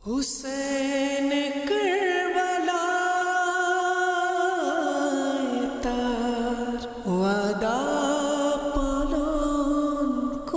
হুসেন কারবালায় তার ওয়াদা পালন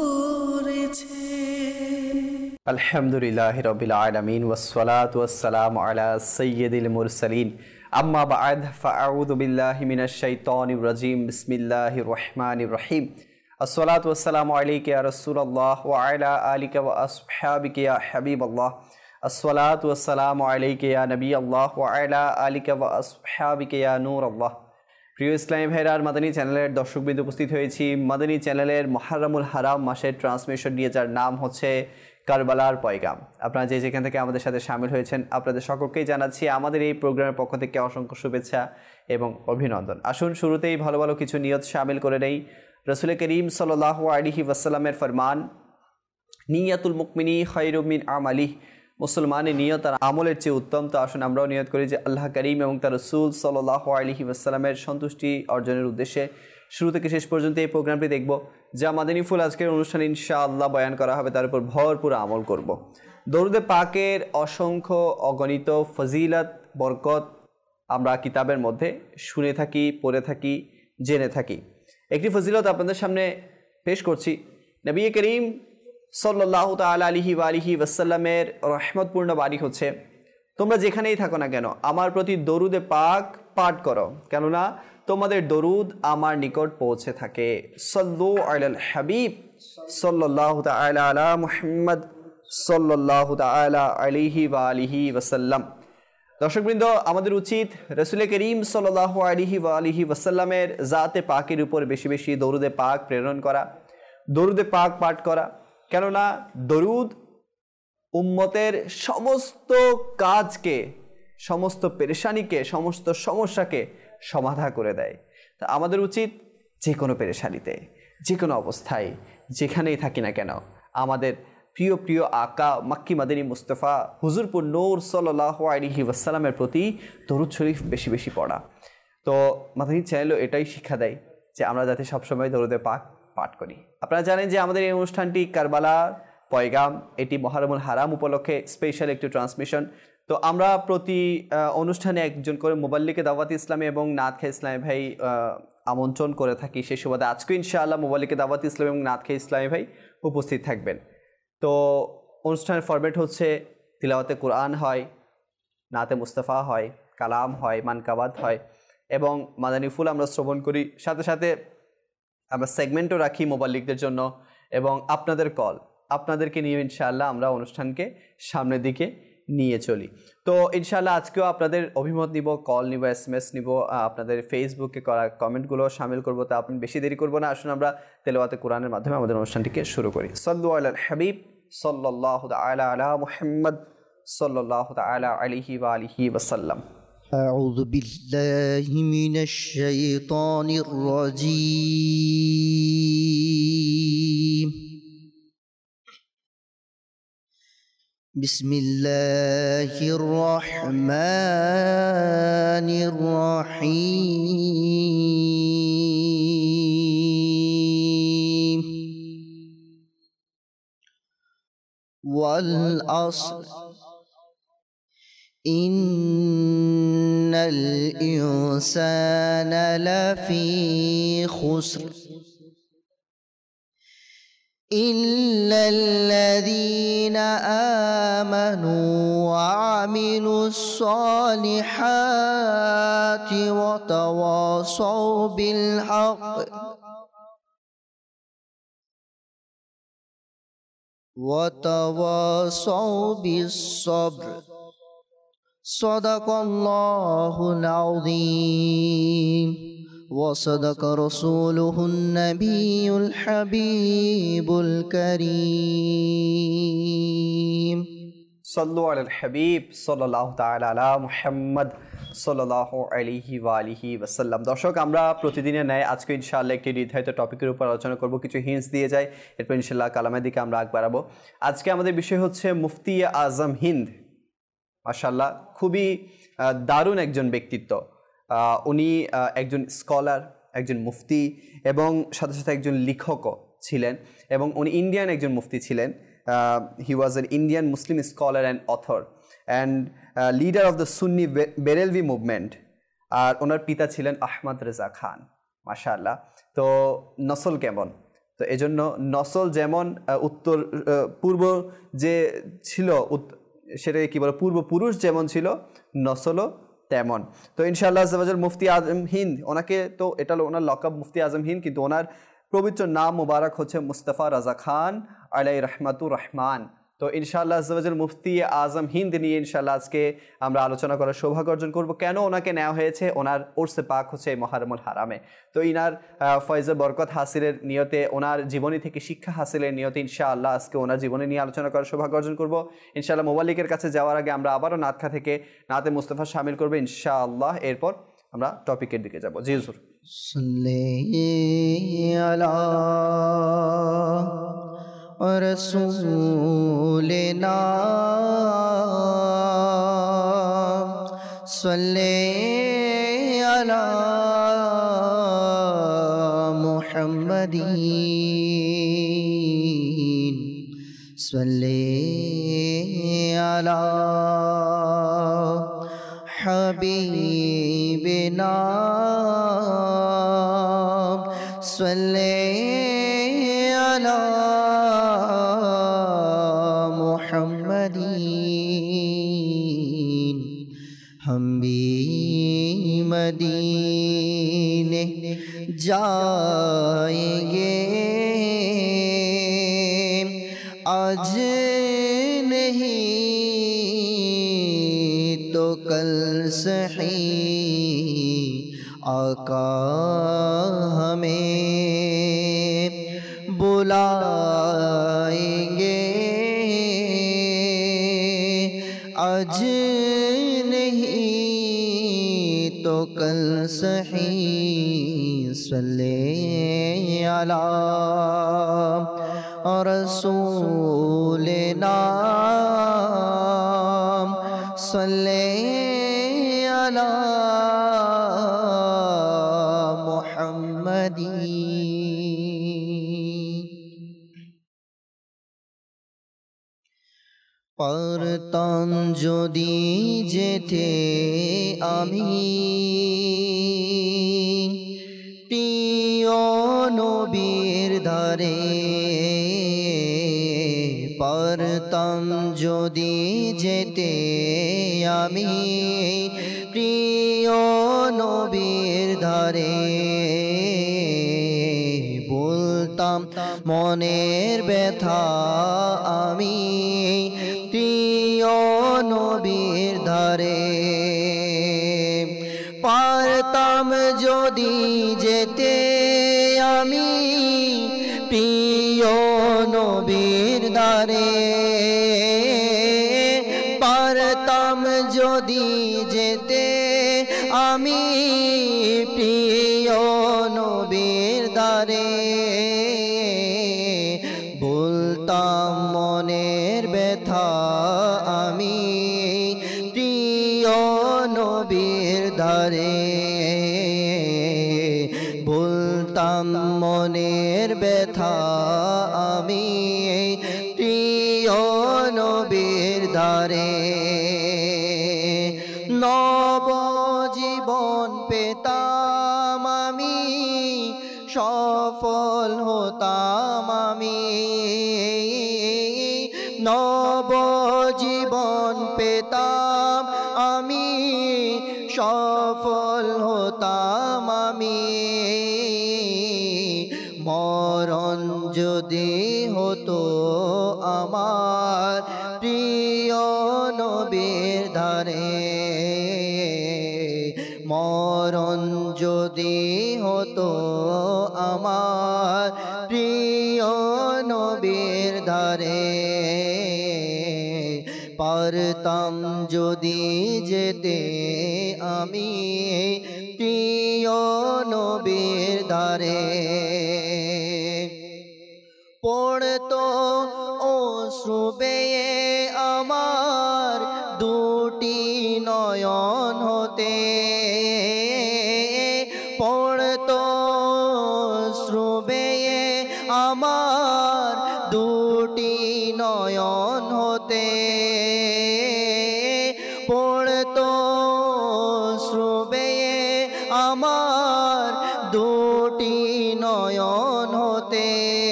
করেছেন। আলহামদুলিল্লাহি রাব্বিল আলামিন ওয়াসসালাতু ওয়াসসালামু আলা সাইয়্যিদিল মুরসালিন আম্মা বা'দ ফাআউযু বিল্লাহি মিনাশ শাইতানির রাজীম বিসমিল্লাহির রহমানির রহিম আসসালাতু ওয়াসসালামু আলাইকা ইয়া রাসূলুল্লাহ ওয়া আলা আলিকা ওয়া আসহাবিকা ইয়া হাবিবাল্লাহ আসসালাতু ওয়াসসালামু আলাইকা ইয়া নবিয়াল্লাহ ওয়া আলা আলিকা ওয়া আসহাবিকা ইয়া নূরাল্লাহ। প্রিয় ইসলামী ভাইরা, মাদানী চ্যানেলের দর্শকবৃন্দ উপস্থিত হয়েছি মাদানী চ্যানেলের মুহররমুল হারাম মাসের ট্রান্সমিশন নিয়ে, যার নাম হচ্ছে কারবালার পয়গাম। আপনারা যেখান থেকে আমাদের সাথে শামিল হয়েছেন আপনাদের সকলকেই জানাচ্ছি আমাদের এই প্রোগ্রামের পক্ষ থেকে অসংখ্য শুভেচ্ছা এবং অভিনন্দন। আসুন শুরুতেই ভালো ভালো কিছু নিয়ত শামিল করে নেই। রাসূল করিম সাল্লাল্লাহু আলাইহি ওয়াসাল্লামের ফরমান, নিয়াতুল মুমিনি খায়রুম মিন আমালিহি, মুসলমানের নিয়ত আর আমলের চেয়ে উত্তম। তো আসুন আমরাও নিয়ত করি যে আল্লাহ করিম এবং তার রাসূল সাল্লাল্লাহু আলাইহি ওয়াসাল্লামের সন্তুষ্টি অর্জনের উদ্দেশ্যে শুরু থেকে শেষ পর্যন্ত এই প্রোগ্রামটি দেখব। যা মাদানী ফুল আজকের অনুষ্ঠানে ইনশাআল্লাহ বয়ান করা হবে, তার উপর ভরপুর আমল করব। দরুদে পাকের অসংখ্য অগণিত ফজিলত বরকত আমরা কিতাবের মধ্যে শুনে থাকি, পড়ে থাকি, জেনে থাকি। একটি ফজিলত আপনাদের সামনে পেশ করছি। নবী করিম সাল্লাল্লাহু তাআলা আলাইহি ওয়া আলিহি ওয়াসাল্লামের রহমতপূর্ণ বাণী হচ্ছে, তোমরা যেখানেই থাকো না কেন আমার প্রতি দরুদে পাক পাঠ করো, কেননা তোমাদের দরুদ আমার নিকট পৌঁছে থাকে। সাল্লু আলাল হাবিব সাল্লাল্লাহু তাআলা আলা মুহাম্মদ সাল্লাল্লাহু তাআলা আলাইহি ওয়া আলিহি ওয়াসাল্লাম। দর্শকবৃন্দ, আমাদের উচিত রাসূল করিম সাল্লাল্লাহু আলাইহি ওয়া আলিহি ওয়াসাল্লামের জাতে পাকের উপর বেশি বেশি দরুদে পাক প্রেরণ করা, দরুদে পাক পাঠ করা, কেননা দরুদ উম্মতের সমস্ত কাজকে, সমস্ত পেরেশানিকে, সমস্ত সমস্যাকে সমাধা করে দেয়। তা আমাদের উচিত যে কোনো পেরেশানিতে, যে কোনো অবস্থায়, যেখানেই থাকি না কেন আমাদের প্রিয় প্রিয় আকা মাক্কি মাদানী মুস্তাফা হুজুরপুর নূর সাল্লাল্লাহু আলাইহি ওয়াসাল্লামের প্রতি দরুদ শরীফ বেশি বেশি পড়া। তো মাদানী চ্যানেলও এটাই শিক্ষা দেয় যে আমরা যাতে সবসময় দরুদে পাক পাঠ করি। আপনারা জানেন যে আমাদের এই অনুষ্ঠানটি কারবালার পয়গাম, এটি মুহররমুল হারাম উপলক্ষে স্পেশাল একটি ট্রান্সমিশন। তো আমরা প্রতি অনুষ্ঠানে একজন করে মুবাল্লিকে দাওয়াত ইসলামী এবং নাত খা ইসলামী ভাই আমন্ত্রণ করে থাকি। সেই সুবাদে আজকে ইনশাআল্লাহ মুবাল্লিকে দাওয়াত ইসলামী এবং নাত খা ইসলামী ভাই উপস্থিত থাকবেন। তো অনুষ্ঠানের ফরম্যাট হচ্ছে তিলাওয়াতে কোরআন হয়, নাতে মুস্তাফা হয়, কালাম হয়, মানকাবাত হয় এবং মাদানী ফুল আমরা শ্রবণ করি। সাথে সাথে আমরা সেগমেন্টও রাখি মুবাল্লিকদের জন্য এবং আপনাদের কল, আপনাদেরকে নিয়ে ইনশাআল্লাহ আমরা অনুষ্ঠানকে সামনের দিকে নিয়ে চলি। তো ইনশাআল্লাহ আজকেও আপনাদের অভিমত নিব, কল নিব, SMS নিব, আপনাদের ফেসবুকে করা কমেন্টগুলো শামিল করব। তা আপনি বেশি দেরি করব না, আসুন আমরা তেলাওয়াতে কোরআনের মাধ্যমে আমাদের অনুষ্ঠানটিকে শুরু করি। সাল্লু আলাল হাবিব সাল্লাল্লাহু তাআলা আলা মুহাম্মদ সাল্লাল্লাহু তাআলা আলাইহি ওয়া আলিহি ওয়াসাল্লাম। أعوذ بالله من الشيطان الرجيم. بسم الله الرحمن الرحيم. والعصر إن الإنسان لفي خسر إلا الذين آمنوا وعملوا الصالحات وتواصوا بالحق وتواصوا بالصبر. صدق الله العظيم وصدق رسوله النبي الحبيب الكريم. সাল্লু আলাল হাবিব সাল্লাল্লাহু তাআলা আলা মুহাম্মদ সাল্লাল্লাহু আলাইহি ওয়া আলিহি ওয়াসাল্লাম। দর্শক, আমরা প্রতিদিনের ন্যায় আজকে ইনশাআল্লাহ একটি নির্ধারিত টপিকের উপর আলোচনা করব। কিছু হিন্টস দিয়ে যাই, এরপর ইনশাআল্লাহ কালামের দিকে আমরা আগ বাড়াবো। আজকে আমাদের বিষয় হচ্ছে মুফতি আজম হিন্দ। মাশাআল্লাহ, খুবই দারুণ একজন ব্যক্তিত্ব। উনি একজন স্কলার, একজন মুফতি এবং সাথে সাথে একজন লেখকও ছিলেন এবং উনি ইন্ডিয়ান একজন মুফতি ছিলেন। He was an Indian Muslim scholar and author and leader of the Sunni Barelvi movement. আর ওনার পিতা ছিলেন আহমদ রেজা খান। মাশাআল্লাহ। তো নসল কেমন? তো এজন্য নসল যেমন উত্তর পূর্ব যে ছিল সেটাকে কি বলে পূর্বপুরুষ যেমন ছিল নসলও তেমন। তো ইনশাআল্লাহ আযওয়াজাল মুফতি আজম হিন্দ, ওনাকে তো এটা ওনার লকাব মুফতি আজম হিন্দ, কিন্তু ওনার পবিত্র নাম মুবারক হচ্ছে মুস্তাফা রাজা খান আলাইহি রাহমাতুর রহমান। তো ইনশাআল্লাহ আযওয়াজাল মুফতি আজম হিন্দ নিয়ে ইনশাআল্লাহ আজকে আমরা আলোচনা করার সৌভাগ্য অর্জন করব। কেন ওনাকে নেওয়া হয়েছে? ওনার উরসে পাক হচ্ছে মুহররমুল হারামে। তো ইনার ফয়জে বরকত হাসিলের নিয়তে, ওনার জীবনী থেকে শিক্ষা হাসিলের নিয়তে ইনশাআল্লাহ আজকে ওনার জীবনী নিয়ে আলোচনা করার সৌভাগ্য অর্জন করব। ইনশাআল্লাহ মুবাল্লিকের কাছে যাওয়ার আগে আমরা আবারও নাতখা থেকে নাতে মুস্তাফা শামিল করব ইনশাআল্লাহ। এরপর আমরা টপিকের দিকে যাব। জি হুজুর। रसूलना सल्ले अला मुहम्मदीन सल्ले अला हबीबना सल्ले अला मुहम्मदीन। हम भी मदीने जाएंगे आज नहीं तो कल सही, आका हमें बुलाएंगे आज नहीं तो कल सही। सल्ले अला रसूलना सल्ले अला मुहम्मदीन। পারতাম যদি যেতে আমি প্রিয় নবীর ধারে, পারতাম যদি যেতে আমি প্রিয় নবীর ধারে, বলতাম মনের ব্যথা আমি প্রিয় নবীর ধারে, পারতাম যদি যেতে আমি প্রিয় নবীর ধারে, পারতাম যদি যেতে আমি প্রিয় নবীর ধারে, বলতাম মনের ব্যথা আমি প্রিয় নবীর ধারে, বলতাম মনের ব্যথা আমি প্রিয় নবীর ধারে। নব জীবন পেতাম আমি, সফল হতাম আমি, নব জীবন পেতাম আমি, সফল হতাম আমি, মরণ যদি হতো আমার প্রিয় নবীর ধারে, মরণ যদি হতো আমার প্রিয় নবীর ধারে, পারতাম যদি যেতে আমি প্রিয় নবীর ধারে, পড়তো অশ্রু বেয়ে আমার দুটি নয়ন হতে, পড়তো অশ্রু বেয়ে আমার দুটি নয়ন পড়তো শ্রুবে আমার দুটি নয়ন হতে,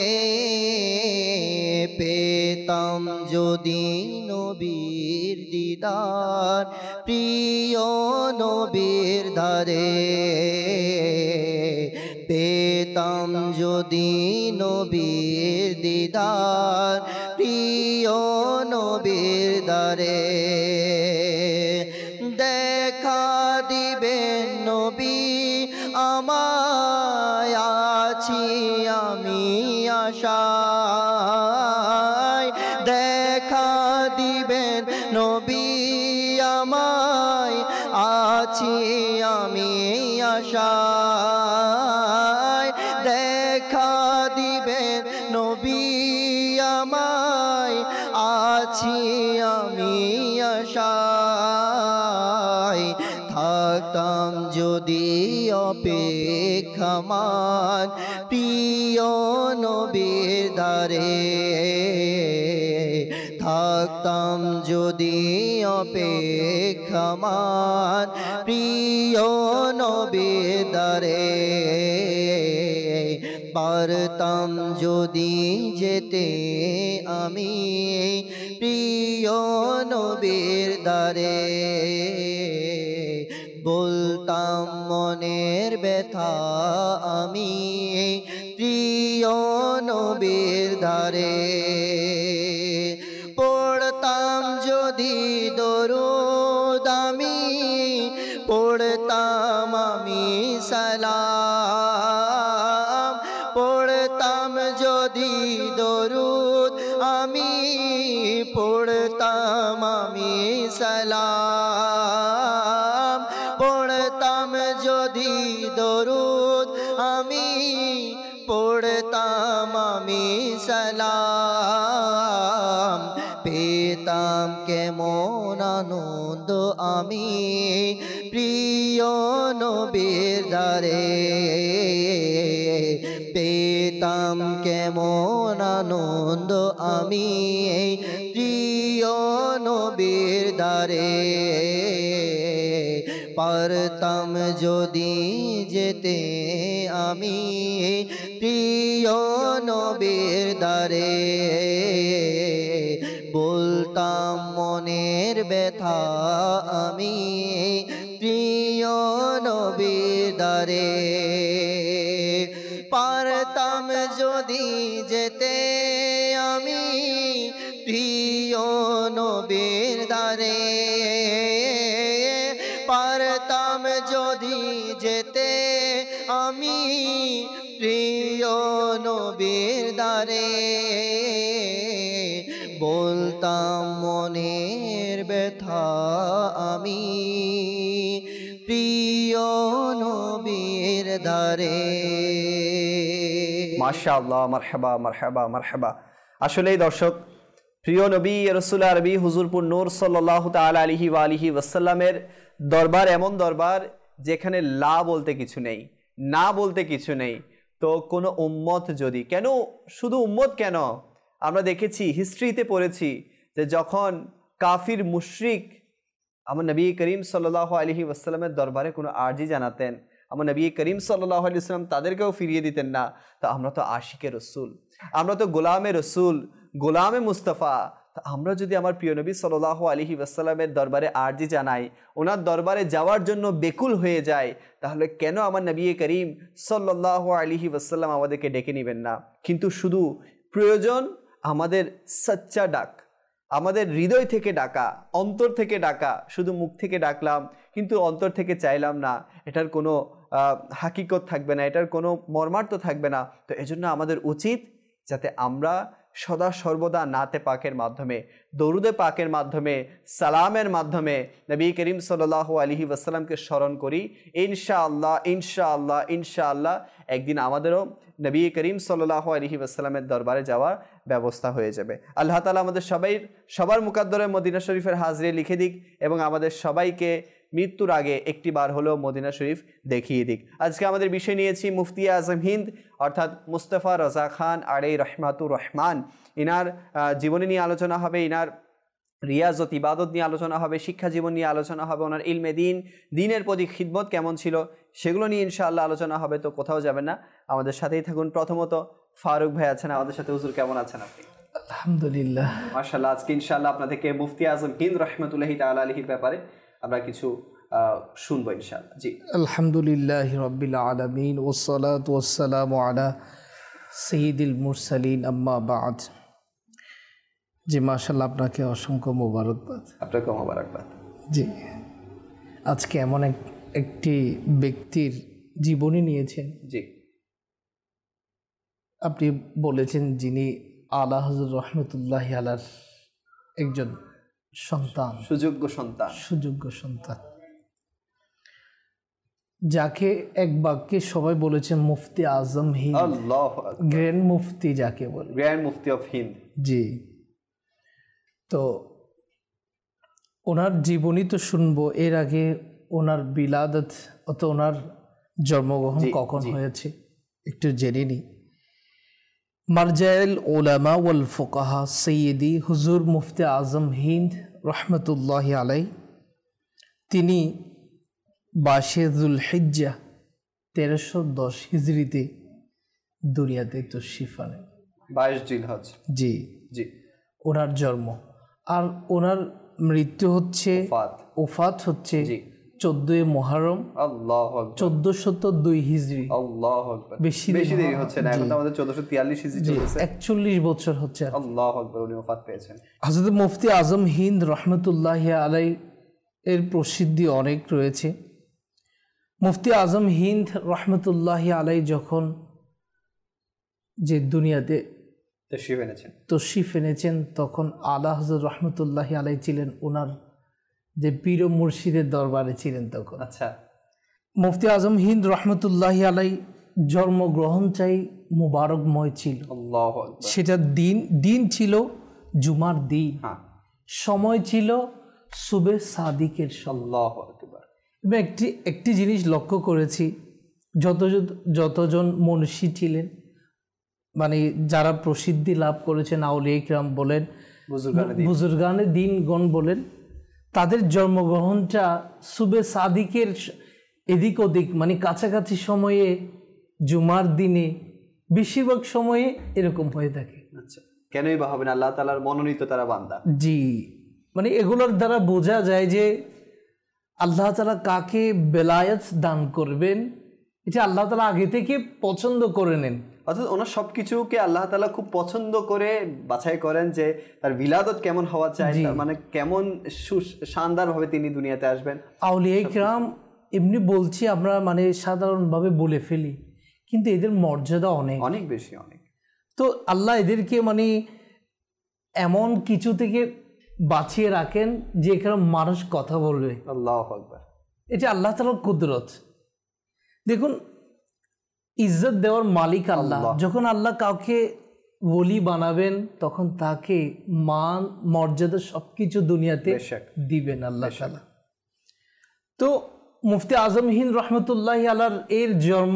পেতাম যদি নবীর দিদার প্রিয় নবীর ধারে, পেতাম যদি নবীর দিদার প্রিয় নবীর ধারে। দেখা দিবেন নবী আমায় আছি আমি আশায়, দেখা দিবেন নবী আমায় আছি আমি আশায়, দেখা দিবেন নবী আমায় আছি আমি আশায়। থাকতাম যদি অপেক্ষমান প্রিয় নবীর ধারে, থাকতাম যদি অপেক্ষমান প্রিয় নবীর ধারে, পারতাম যদি যেতে আমি প্রিয় নবীর ধারে, বলতাম মনের ব্যথা আমি প্রিয় নবীর ধারে, পড়তাম যদি দরুদ আমি পড়তাম আমি সালাম, পড়তাম যদি দরুদ আমি পড়তাম আমি সালাম, পড়তাম যদি দরুদ আমি পড়তাম আমি সালাম, পেতাম কেমন আনন্দ আমি প্রিয় নবীর ধারে, পেতাম কেমন আনন্দ আমি প্রিয় নবীর ধারে, পারতাম যদি যেতে আমি প্রিয় নবীর ধারে, বলতাম মনের ব্যথা আমি প্রিয় নবীর ধারে, পারতাম যদি যেতে আমি প্রিয় নবীর ধারে, পারতাম যদি যেতে আমি প্রিয় নবীর ধারে, বলতাম মনের ব্যথা আমি প্রিয় নবীর ধারে। মাশাআল্লাহ, মারহাবা মারহাবা মারহাবা। আসলেই দর্শক, প্রিয় নবী রাসূল আরবি হুজুরপুর নূর সাল্লাল্লাহু তাআলা আলাইহি ওয়া আলিহি ওয়াসাল্লামের দরবার এমন দরবার যেখানে লা বলতে কিছু নেই, না বলতে কিছু নেই। তো কোনো উম্মত যদি, কেন শুধু উম্মত কেন, আমরা দেখেছি হিস্ট্রিতে পড়েছি যে যখন কাফির মুশরিক আমার নবী করিম সাল্লাল্লাহু আলাইহি ওয়াসাল্লামের দরবারে কোনো আরজি জানাতেন, আমার নবী করিম সাল্লাল্লাহু আলাইহি ওয়াসাল্লাম তাদেরকেও ফিরিয়ে দিতেন না। তো আমরা তো আশিকে রসুল, আমরা তো গোলামে রসুল, গোলামে মুস্তাফা। তো আমরা যদি আমার প্রিয় নবী সাল্লাল্লাহু আলাইহি ওয়াসাল্লামের দরবারে আরজি জানাই, ওনার দরবারে যাওয়ার জন্য বেকুল হয়ে যায়, তাহলে কেন আমার নবী করিম সাল্লাল্লাহু আলাইহি ওয়াসাল্লাম আমাদেরকে ডেকে নেবেন না? কিন্তু শুধু প্রয়োজন আমাদের সচ্চা ডাক, আমাদের হৃদয় থেকে ডাকা, অন্তর থেকে ডাকা। শুধু মুখ থেকে ডাকলাম কিন্তু অন্তর থেকে চাইলাম না, এটার কোনো হাকিকত থাকবে না, এটার কোনো মর্মার্থ থাকবে না। তো এজন্য আমাদের উচিত যাতে আমরা সদা সর্বদা নাতে পাকের মাধ্যমে, দরুদে পাকের মাধ্যমে, সালামের মাধ্যমে নবী করিম সাল্লাল্লাহু আলাইহি ওয়াসাল্লামকে স্মরণ করি। ইনশাআল্লাহ ইনশাআল্লাহ ইনশাআল্লাহ একদিন আমাদেরও নবী করিম সাল্লাল্লাহু আলাইহি ওয়াসাল্লামের দরবারে যাওয়ার ব্যবস্থা হয়ে যাবে। আল্লাহ তাআলা আমাদের সবার মুকাদ্দরে মদিনা শরীফের হাজরি লিখে দিক এবং আমাদের সবাইকে মৃত্যুর আগে একটি বার হলেও মদিনা শরীফ দেখিয়ে দিক। আজকে আমাদের বিষয় নিয়েছি মুফতি আজম হিন্দ অর্থাৎ মুস্তাফা রাজা খান আলাইহি রহমাতুর রহমান। ইনার জীবনী নিয়ে আলোচনা হবে, ইনার রিয়াজত ইবাদত নিয়ে আলোচনা হবে, শিক্ষা জীবন নিয়ে আলোচনা হবে, ওনার ইলমে দিন, দিনের প্রতি খিদমত কেমন ছিল সেগুলো নিয়ে ইনশাআল্লাহ আলোচনা হবে। তো কোথাও যাবেন না, আমাদের সাথেই থাকুন। প্রথমত ফারুক ভাই আছেন আমাদের সাথে। হুজুর কেমন আছেন আপনি? আলহামদুলিল্লাহ, মাশাআল্লাহ। আজকে ইনশাআল্লাহ আপনাদেরকে মুফতি আজম হিন্দ রহমতুল্লাহি তাআলা আলাইহির ব্যাপারে আমরা কিছু শুনবো ইনশাআল্লাহ। জি, আলহামদুলিল্লাহ রাব্বিল আলামিন ওয়াসসালাতু ওয়াসসালামু আলা সাইয়্যিদিল মুরসালিন, আম্মা বা'দ। জি, মাশাআল্লাহ, আপনাকে অসংখ্য মোবারকবাদ। আপনাকে মোবারকবাদ। জি, আজকে এমন একটি ব্যক্তির জীবনী নিয়েছেন। জি, আপনি বলেছেন যিনি আলা হযরত রহমতুল্লাহি আলার একজন সন্তান, সুযোগ্য সন্তান, সুযোগ্য সন্তান, যাকে এক বাক্যে সবাই বলেছেন মুফতি আজম হিন্দ, আল্লাহু আকবার, গ্র্যান্ড মুফতি যাকে বলে, গ্র্যান্ড মুফতি অফ হিন্দ। জি, তো ওনার জীবনী তো শুনবো, এর আগে ওনার বিলাদত অত ওনার জন্মগ্রহণ কখন হয়েছে একটু জেনে নি। মারজাইল উলামা ওয়াল ফুকাহা সৈয়দি হুজুর মুফতি আজম হিন্দ রহমতুল্লাহি আলাই, তিনি 22 যুলহিজ্জা 1310 হিজরিতে দুনিয়াতে তশরিফ আনেন। 22 জিলহজ। জি জি, ওনার জন্ম, আর ওনার মৃত্যু হচ্ছে, ওফাত হচ্ছে 14 মুহররম আল্লাহু আকবার 1402 হিজরি। আল্লাহু আকবার, বেশি দেরি হচ্ছে না, এখন তো আমাদের 1443 হিজরি চলছে। 41 বছর হচ্ছে। আল্লাহু আকবার, উনি ওফাত পেয়েছেন। হযরত মুফতি আজম হিন্দ রহমতুল্লাহি আলাই এর প্রসিদ্ধি অনেক রয়েছে। মুফতি আজম হিন্দ রহমতুল্লাহি আলাই যখন যে দুনিয়াতে তশরিফ এনেছেন, তখন আলা হযরত রহমতুল্লাহি আলাই ছিলেন ওনার যে পীর ও মুর্শিদের দরবারে ছিলেন তখন। আচ্ছা, মুফতি আজম হিন্দ রহমতুল্লাহি আলাই জন্মগ্রহণ চাই মুবারকময় ছিল। আল্লাহু আকবার, সেটা দিন ছিল জুমার দিন, সময় ছিল সুবে সাদিকের। আল্লাহু আকবার। এবং একটি জিনিস লক্ষ্য করেছি, যতজন মুন্সি ছিলেন, মানে যারা প্রসিদ্ধি লাভ করেছেন, আউলিয়া ইকরাম বলেন, বুজুর্গানে দিনগণ বলেন, তাদের জন্মগ্রহণটা সুবে সাদিকের এদিক ওদিক, মানে কাছাকাছি সময়ে, জুমার দিনে বেশিরভাগ সময়ে এরকম হয়ে থাকে। আচ্ছা, কেনই বা হবে না, আল্লাহ তাআলার মনোনীত তারা বান্দা। জি, মানে এগুলোর দ্বারা বোঝা যায় যে আল্লাহ তাআলা কাকে বেলায়েত দান করবেন, এটা আল্লাহ তাআলা আগে থেকে পছন্দ করে নেন। অর্থাৎ ওনার সবকিছুকে আল্লাহ তাআলা খুব পছন্দ করে বাছাই করেন যে তার বিলাদত কেমন হওয়া চাই, মানে কেমন শানদার ভাবে তিনি দুনিয়াতে আসবেন। আউলিয়া ইকরাম এমনি বলছি আমরা, মানে সাধারণভাবে বলে ফেলি, কিন্তু এদের মর্যাদা অনেক বেশি, অনেক। তো আল্লাহ এদেরকে মানে এমন কিছু থেকে বাঁচিয়ে রাখেন যে এখানে মানুষ কথা বলবে। আল্লাহু আকবার, এটা আল্লাহ তাআলার কুদরত। দেখুন, ইজ্জত দেওয়ার মালিক আল্লাহ। যখন আল্লাহ কাউকে ওলি বানাবেন, তখন তাকে মান মর্যাদা সবকিছু দুনিয়াতে দিবেন আল্লাহ তাআলা। তো মুফতি আজম হিন্দ রহমতুল্লাহি আলার এর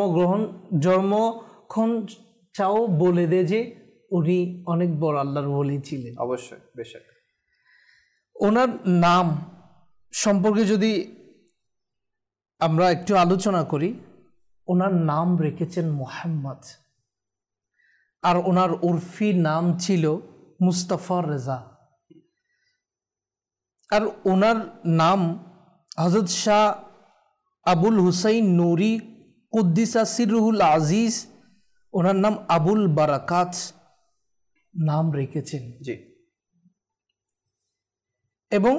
জন্মক্ষণ চাও বলে দে যে উনি অনেক বড় আল্লাহর ওলি ছিলেন। অবশ্যই, বেশক। ওনার নাম সম্পর্কে যদি আমরা একটু আলোচনা করি, ওনার নাম রেখেছেন মুহাম্মদ, আর ওনার উর্ফি নাম ছিল মুস্তাফা রেজা। আর ওনার নাম হযরত শাহ আবুল হুসাইন নুরি কুদ্দিসা সিররুহুল আজিজ, ওনার নাম আবুল বারাকাত নাম রেখেছেন। জি, এবং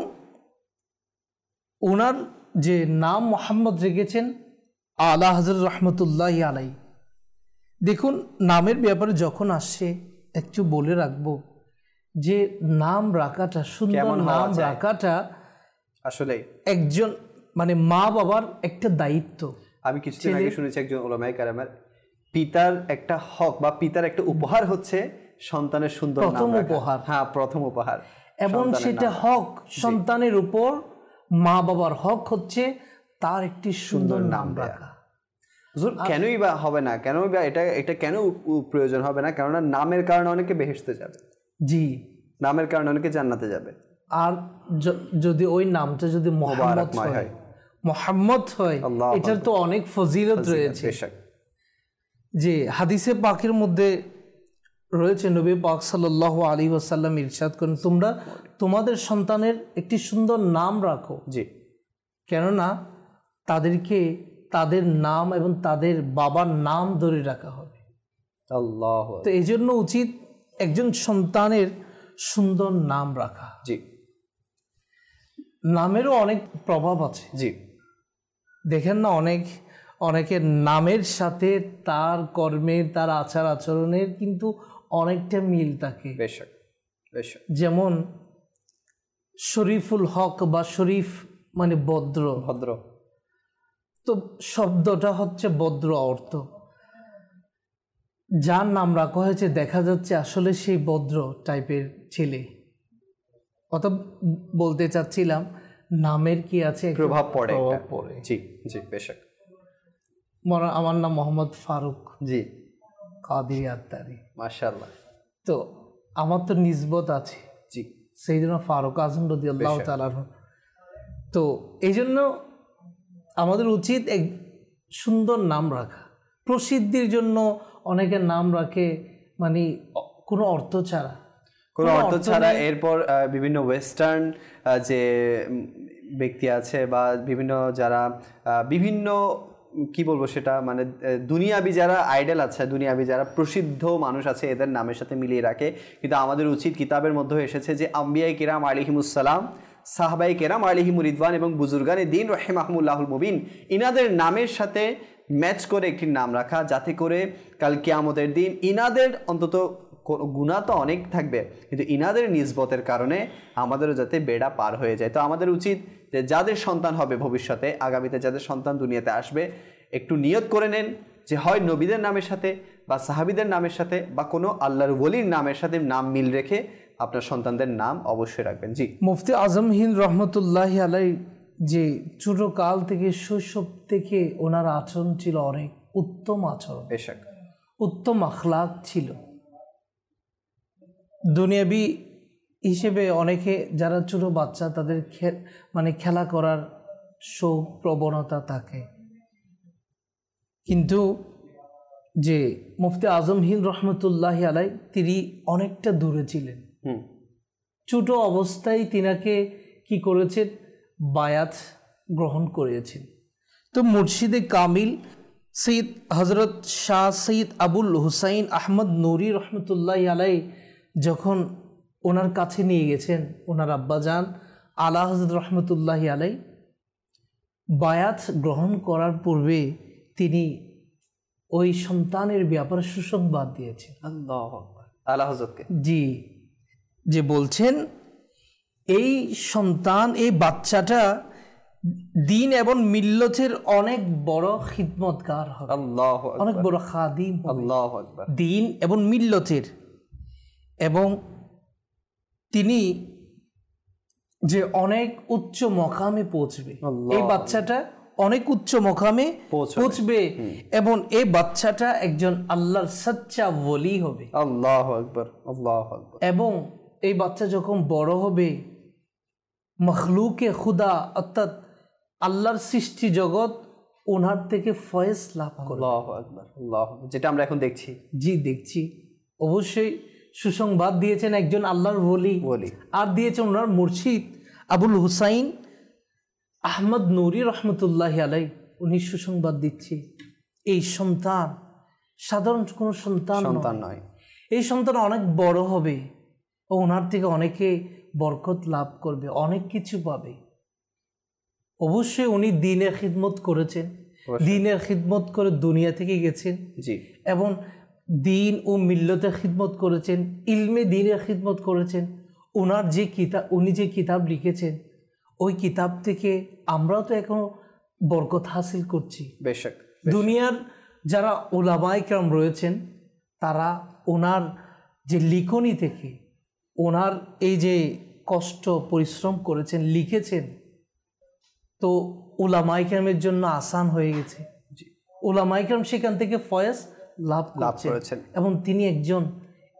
ওনার যে নাম মোহাম্মদ রেখেছেন আলা হযরত রহমতুল্লাহ আলাই। দেখুন, নামের ব্যাপারে যখন আসছে একটু বলে রাখবো যে নাম রাখাটা, সুন্দর নাম রাখাটা আসলে একজন মানে মা বাবার একটা দায়িত্ব। আমি কিছুদিন আগে শুনেছি একজন উলামায়ে কেরামের পিতার একটা হক বা পিতার একটা উপহার হচ্ছে সন্তানের সুন্দর নাম রাখা। প্রথম উপহার, হ্যাঁ, প্রথম উপহার। এবং সেটা হক সন্তানের উপর, মা বাবার হক হচ্ছে তার একটি সুন্দর নাম রাখা। হুজুর, কেনই বা হবে না, কেনই বা এটা কেন প্রয়োজন হবে না? কেননা নামের কারণে অনেকে বেহেশতে যাবে। জি, নামের কারণে অনেকে জান্নাতে যাবে। আর যদি ওই নামটা যদি মোহাম্মদ হয় এটার তো অনেক ফজিলত রয়েছে। যে হাদিসে পাকের মধ্যে রয়েছে, নবী পাক সাল্লাল্লাহু আলাইহি ওয়াসাল্লাম ইরশাদ করেন, তোমরা তোমাদের সন্তানের একটি সুন্দর নাম রাখো, জি, কেননা তাদেরকে তাদের নাম এবং তাদের বাবার নাম ধরে রাখা হবে। আল্লাহু আকবার। তো এই জন্য উচিত একজন সন্তানের সুন্দর নাম রাখা। জি, নামেরও অনেক প্রভাব আছে। জি, দেখেন না, অনেকের নামের সাথে তার কর্মের, তার আচার আচরণের কিন্তু অনেকটা মিল থাকে। যেমন শরীফুল হক বা শরীফ মানে ভদ্র, তো শব্দটা হচ্ছে ভদ্র অর্থ। যার নাম রাখা হয়েছে দেখা যাচ্ছে আসলে সেই ভদ্র টাইপের ছেলে। অর্থাৎ বলতে চাচ্ছিলাম নামের কি আছে প্রভাব পড়ে। জি জি, বেশক। আমার নাম মোহাম্মদ ফারুক, জি, কাদেরী আত্তারি, মাশাআল্লাহ। তো আমার তো নিসবত আছে, জি, সাইয়েদনা ফারুক আযম রাদিয়াল্লাহু তাআলা। তো এই জন্য আমাদের উচিত এক সুন্দর নাম রাখা। প্রসিদ্ধির জন্য অনেকের নাম রাখে মানে কোনো অর্থ ছাড়া, এরপর বিভিন্ন ওয়েস্টার্ন যে ব্যক্তি আছে বা বিভিন্ন যারা বিভিন্ন কি বলবো সেটা মানে দুনিয়াবি যারা আইডল আছে, দুনিয়াবি যারা প্রসিদ্ধ মানুষ আছে, এদের নামের সাথে মিলিয়ে রাখে। কিন্তু আমাদের উচিত, কিতাবের মধ্যে এসেছে যে আম্বিয়ায়ে কিরাম আলাইহিমুসসালাম, সাহাবায়ে কেরাম আলাইহিমুর রিদওয়ান এবং বুজুর্গানে দিন রাহিমাহুমুল্লাহুল মুবিন, ইনাদের নামের সাথে ম্যাচ করে একটি নাম রাখা, যাতে করে কাল কিয়ামতের দিন ইনাদের অন্তত গুনাহ তো অনেক থাকবে, কিন্তু ইনাদের নিসবতের কারণে আমাদেরও যাতে বেড়া পার হয়ে যায়। তো আমাদের উচিত যে যাদের সন্তান হবে ভবিষ্যতে, আগামীতে যাদের সন্তান দুনিয়াতে আসবে, একটু নিয়ত করে নেন যে হয় নবীদের নামের সাথে বা সাহাবীদের নামের সাথে বা কোনো আল্লাহর ওলির নামের সাথে নাম মিল রেখে আপনার সন্তানদের নাম অবশ্যই রাখবেন। জি, মুফতি আজম হিন্দ রহমতুল্লাহি আলাইহি যে ছোটকাল থেকে শৈশব থেকে ওনার আচরণ ছিল অনেক উত্তম আচরণ, উত্তম আখলাক ছিল। দুনিয়াবি হিসেবে অনেকে যারা ছোট বাচ্চা তাদের মানে খেলা করার শৌক প্রবণতা থাকে, কিন্তু যে মুফতি আজম হিন্দ রহমতুল্লাহি আলাইহি তিনি অনেকটা দূরে ছিলেন। ছোট অবস্থায় তিনাকে কি করেছেন, বায়াত গ্রহণ করিয়েছেন। তো মুর্শিদে কামিল সৈয়দ হজরত শাহ সৈয়দ আবুল হুসাইন আহমদ নুরি রহমতুল্লাহি আলাইহি যখন ওনার কাছে নিয়ে গেছেন, ওনার আব্বাজান আলা হযরত রহমতুল্লাহি আলাইহি বায়াত গ্রহণ করার পূর্বে তিনি ওই সন্তানের ব্যাপারে সুসংবাদ দিয়েছেন। আল্লাহু আকবার। আলা হযরতকে, জি, যে বলছেন এই সন্তান, এই বাচ্চাটা দিন এবং মিল্লতের অনেক বড় খিদমতগার হবে, আল্লাহু আকবার, অনেক বড় খাদিম হবে, আল্লাহু আকবার, দিন এবং মিল্লতের। এবং তিনি যে অনেক উচ্চ মকামে পৌঁছবে, এই বাচ্চাটা অনেক উচ্চ মকামে পৌঁছবে এবং এই বাচ্চাটা একজন আল্লাহর সচ্চা ওলি হবে, আল্লাহু আকবার, আল্লাহু আকবার। এবং এই বাচ্চা যখন বড় হবে মখলুকে খুদা অর্থাৎ আল্লাহর সৃষ্টি জগৎ ওনার থেকে ফয়েজ লাভ করবে, আল্লাহু আকবার, আল্লাহু আকবার, যেটা আমরা এখন দেখছি। জি, দেখছি। অবশ্যই সুসংবাদ দিয়েছেন একজন আল্লাহর ওলি, আর দিয়েছেন ওনার মুর্শিদ আবুল হুসাইন আহমদ নুরি রহমতুল্লাহি আলাইহি। উনি সুসংবাদ দিচ্ছে এই সন্তান সাধারণ কোনো সন্তান নয়, এই সন্তান অনেক বড় হবে ও ওনার থেকে অনেকে বরকত লাভ করবে, অনেক কিছু পাবে। অবশ্যই উনি দ্বীনের খিদমত করেছেন, দ্বীনের খিদমত করে দুনিয়া থেকে গেছেন, জি, এবং দ্বীন ও মিল্লতের খিদমত করেছেন, ইলমে দ্বীনের খিদমত করেছেন। ওনার যে কিতাব, উনি যে কিতাব লিখেছেন, ওই কিতাব থেকে আমরাও তো এখনো বরকত হাসিল করছি। বেশক দুনিয়ার যারা উলামায়ে কেরাম রয়েছেন তারা ওনার যে লিখনি থেকে, ওনার এই যে কষ্ট পরিশ্রম করেছেন, লিখেছেন, তো উলামায়ে কেরামের জন্য আসান হয়ে গেছে। উলামায়ে কেরাম সেখান থেকে ফয়েজ লাভ করেছেন এবং তিনি একজন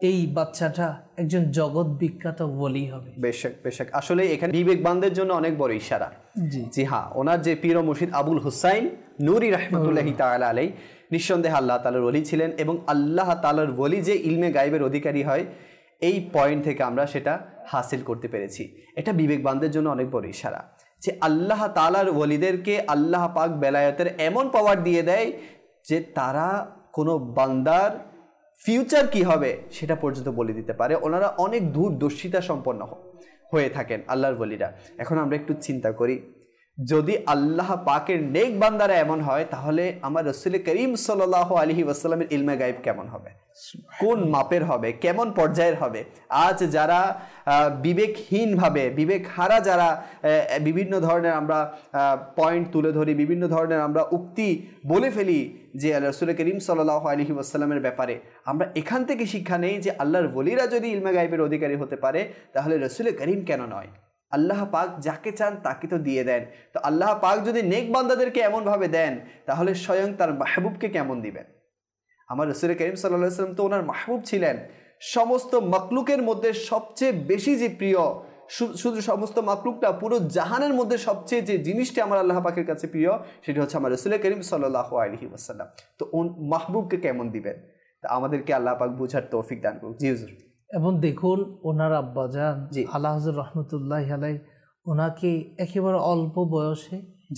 এই বাচ্চাটা একজন জগৎ বিখ্যাত ওলি হবে। বেশক বেশক, আসলে এখানে বিবেকবানদের জন্য অনেক বড় ইশারা। জি হ্যাঁ, ওনার যে পীর ও মুর্শিদ আবুল হুসাইন নুরি রহমতুল্লাহি তাআলা আলাইহি নিঃসন্দেহে আল্লাহ তাআলার ওলি ছিলেন, এবং আল্লাহ তাআলার ওলি যে ইলমে গায়বের অধিকারী হয়, এই পয়েন্ট থেকে আমরা সেটা হাসিল করতে পেরেছি। এটা বিবেকবানদের জন্য অনেক বড় ইশারা যে আল্লাহ তাআলার ওলিদেরকে আল্লাহ পাক বেলায়েতের এমন পাওয়ার দিয়ে দেয় যে তারা কোনো বান্দার ফিউচার কি হবে সেটা পর্যন্ত বলে দিতে পারে। ওনারা অনেক দূরদর্শিতা সম্পন্ন হয়ে থাকেন আল্লাহর ওলিরা। এখন আমরা একটু চিন্তা করি, যদি আল্লাহ পাকের নেক বান্দারা এমন হয়, তাহলে আমার রাসূল করিম সাল্লাল্লাহু আলাইহি ওয়াসাল্লামের ইলমে গায়ব কেমন হবে, কোন মাপের হবে, কেমন পর্যায়ের হবে। আজ যারা বিবেকহীনভাবে, বিবেক হারা যারা বিভিন্ন ধরনের আমরা পয়েন্ট তুলে ধরি, বিভিন্ন ধরনের আমরা উক্তি বলে ফেলি যে রাসূল করিম সাল্লাল্লাহু আলাইহি ওয়াসাল্লামের ব্যাপারে, আমরা এখান থেকে শিক্ষা নেই যে আল্লাহর ওলিরা যদি ইলমে গায়বের অধিকারী হতে পারে, তাহলে রাসূল করিম কেন নয়? আল্লাহ পাক যাকে চান তাকে তো দিয়ে দেন। তো আল্লাহ পাক যদি নেক বান্দাদেরকে এমনভাবে দেন, তাহলে স্বয়ং তার মাহবুবকে কেমন দিবেন? আমার রাসূল করিম সাল্লাল্লাহু আলাইহি ওয়াসাল্লাম তো ওনার মাহবুব ছিলেন। সমস্ত মাখলুকের মধ্যে সবচেয়ে বেশি যে প্রিয়, শুধু সমস্ত মাখলুকটা, পুরো জাহানের মধ্যে সবচেয়ে যে জিনিসটা আমার আল্লাহ পাকের কাছে প্রিয়, সেটি হচ্ছে আমার রাসূল করিম সাল্লাল্লাহু আলাইহি ওয়াসাল্লাম। তো মাহবুবকে কেমন দিবেন? তা আমাদেরকে আল্লাহ পাক বুঝার তৌফিক দান করুন। জি হুজুর। এবং দেখুন ওনার আব্বাজান আল্লাহ হযরত রহমতুল্লাহি আলাইহি ওনাকে একেবারে অল্প বয়সে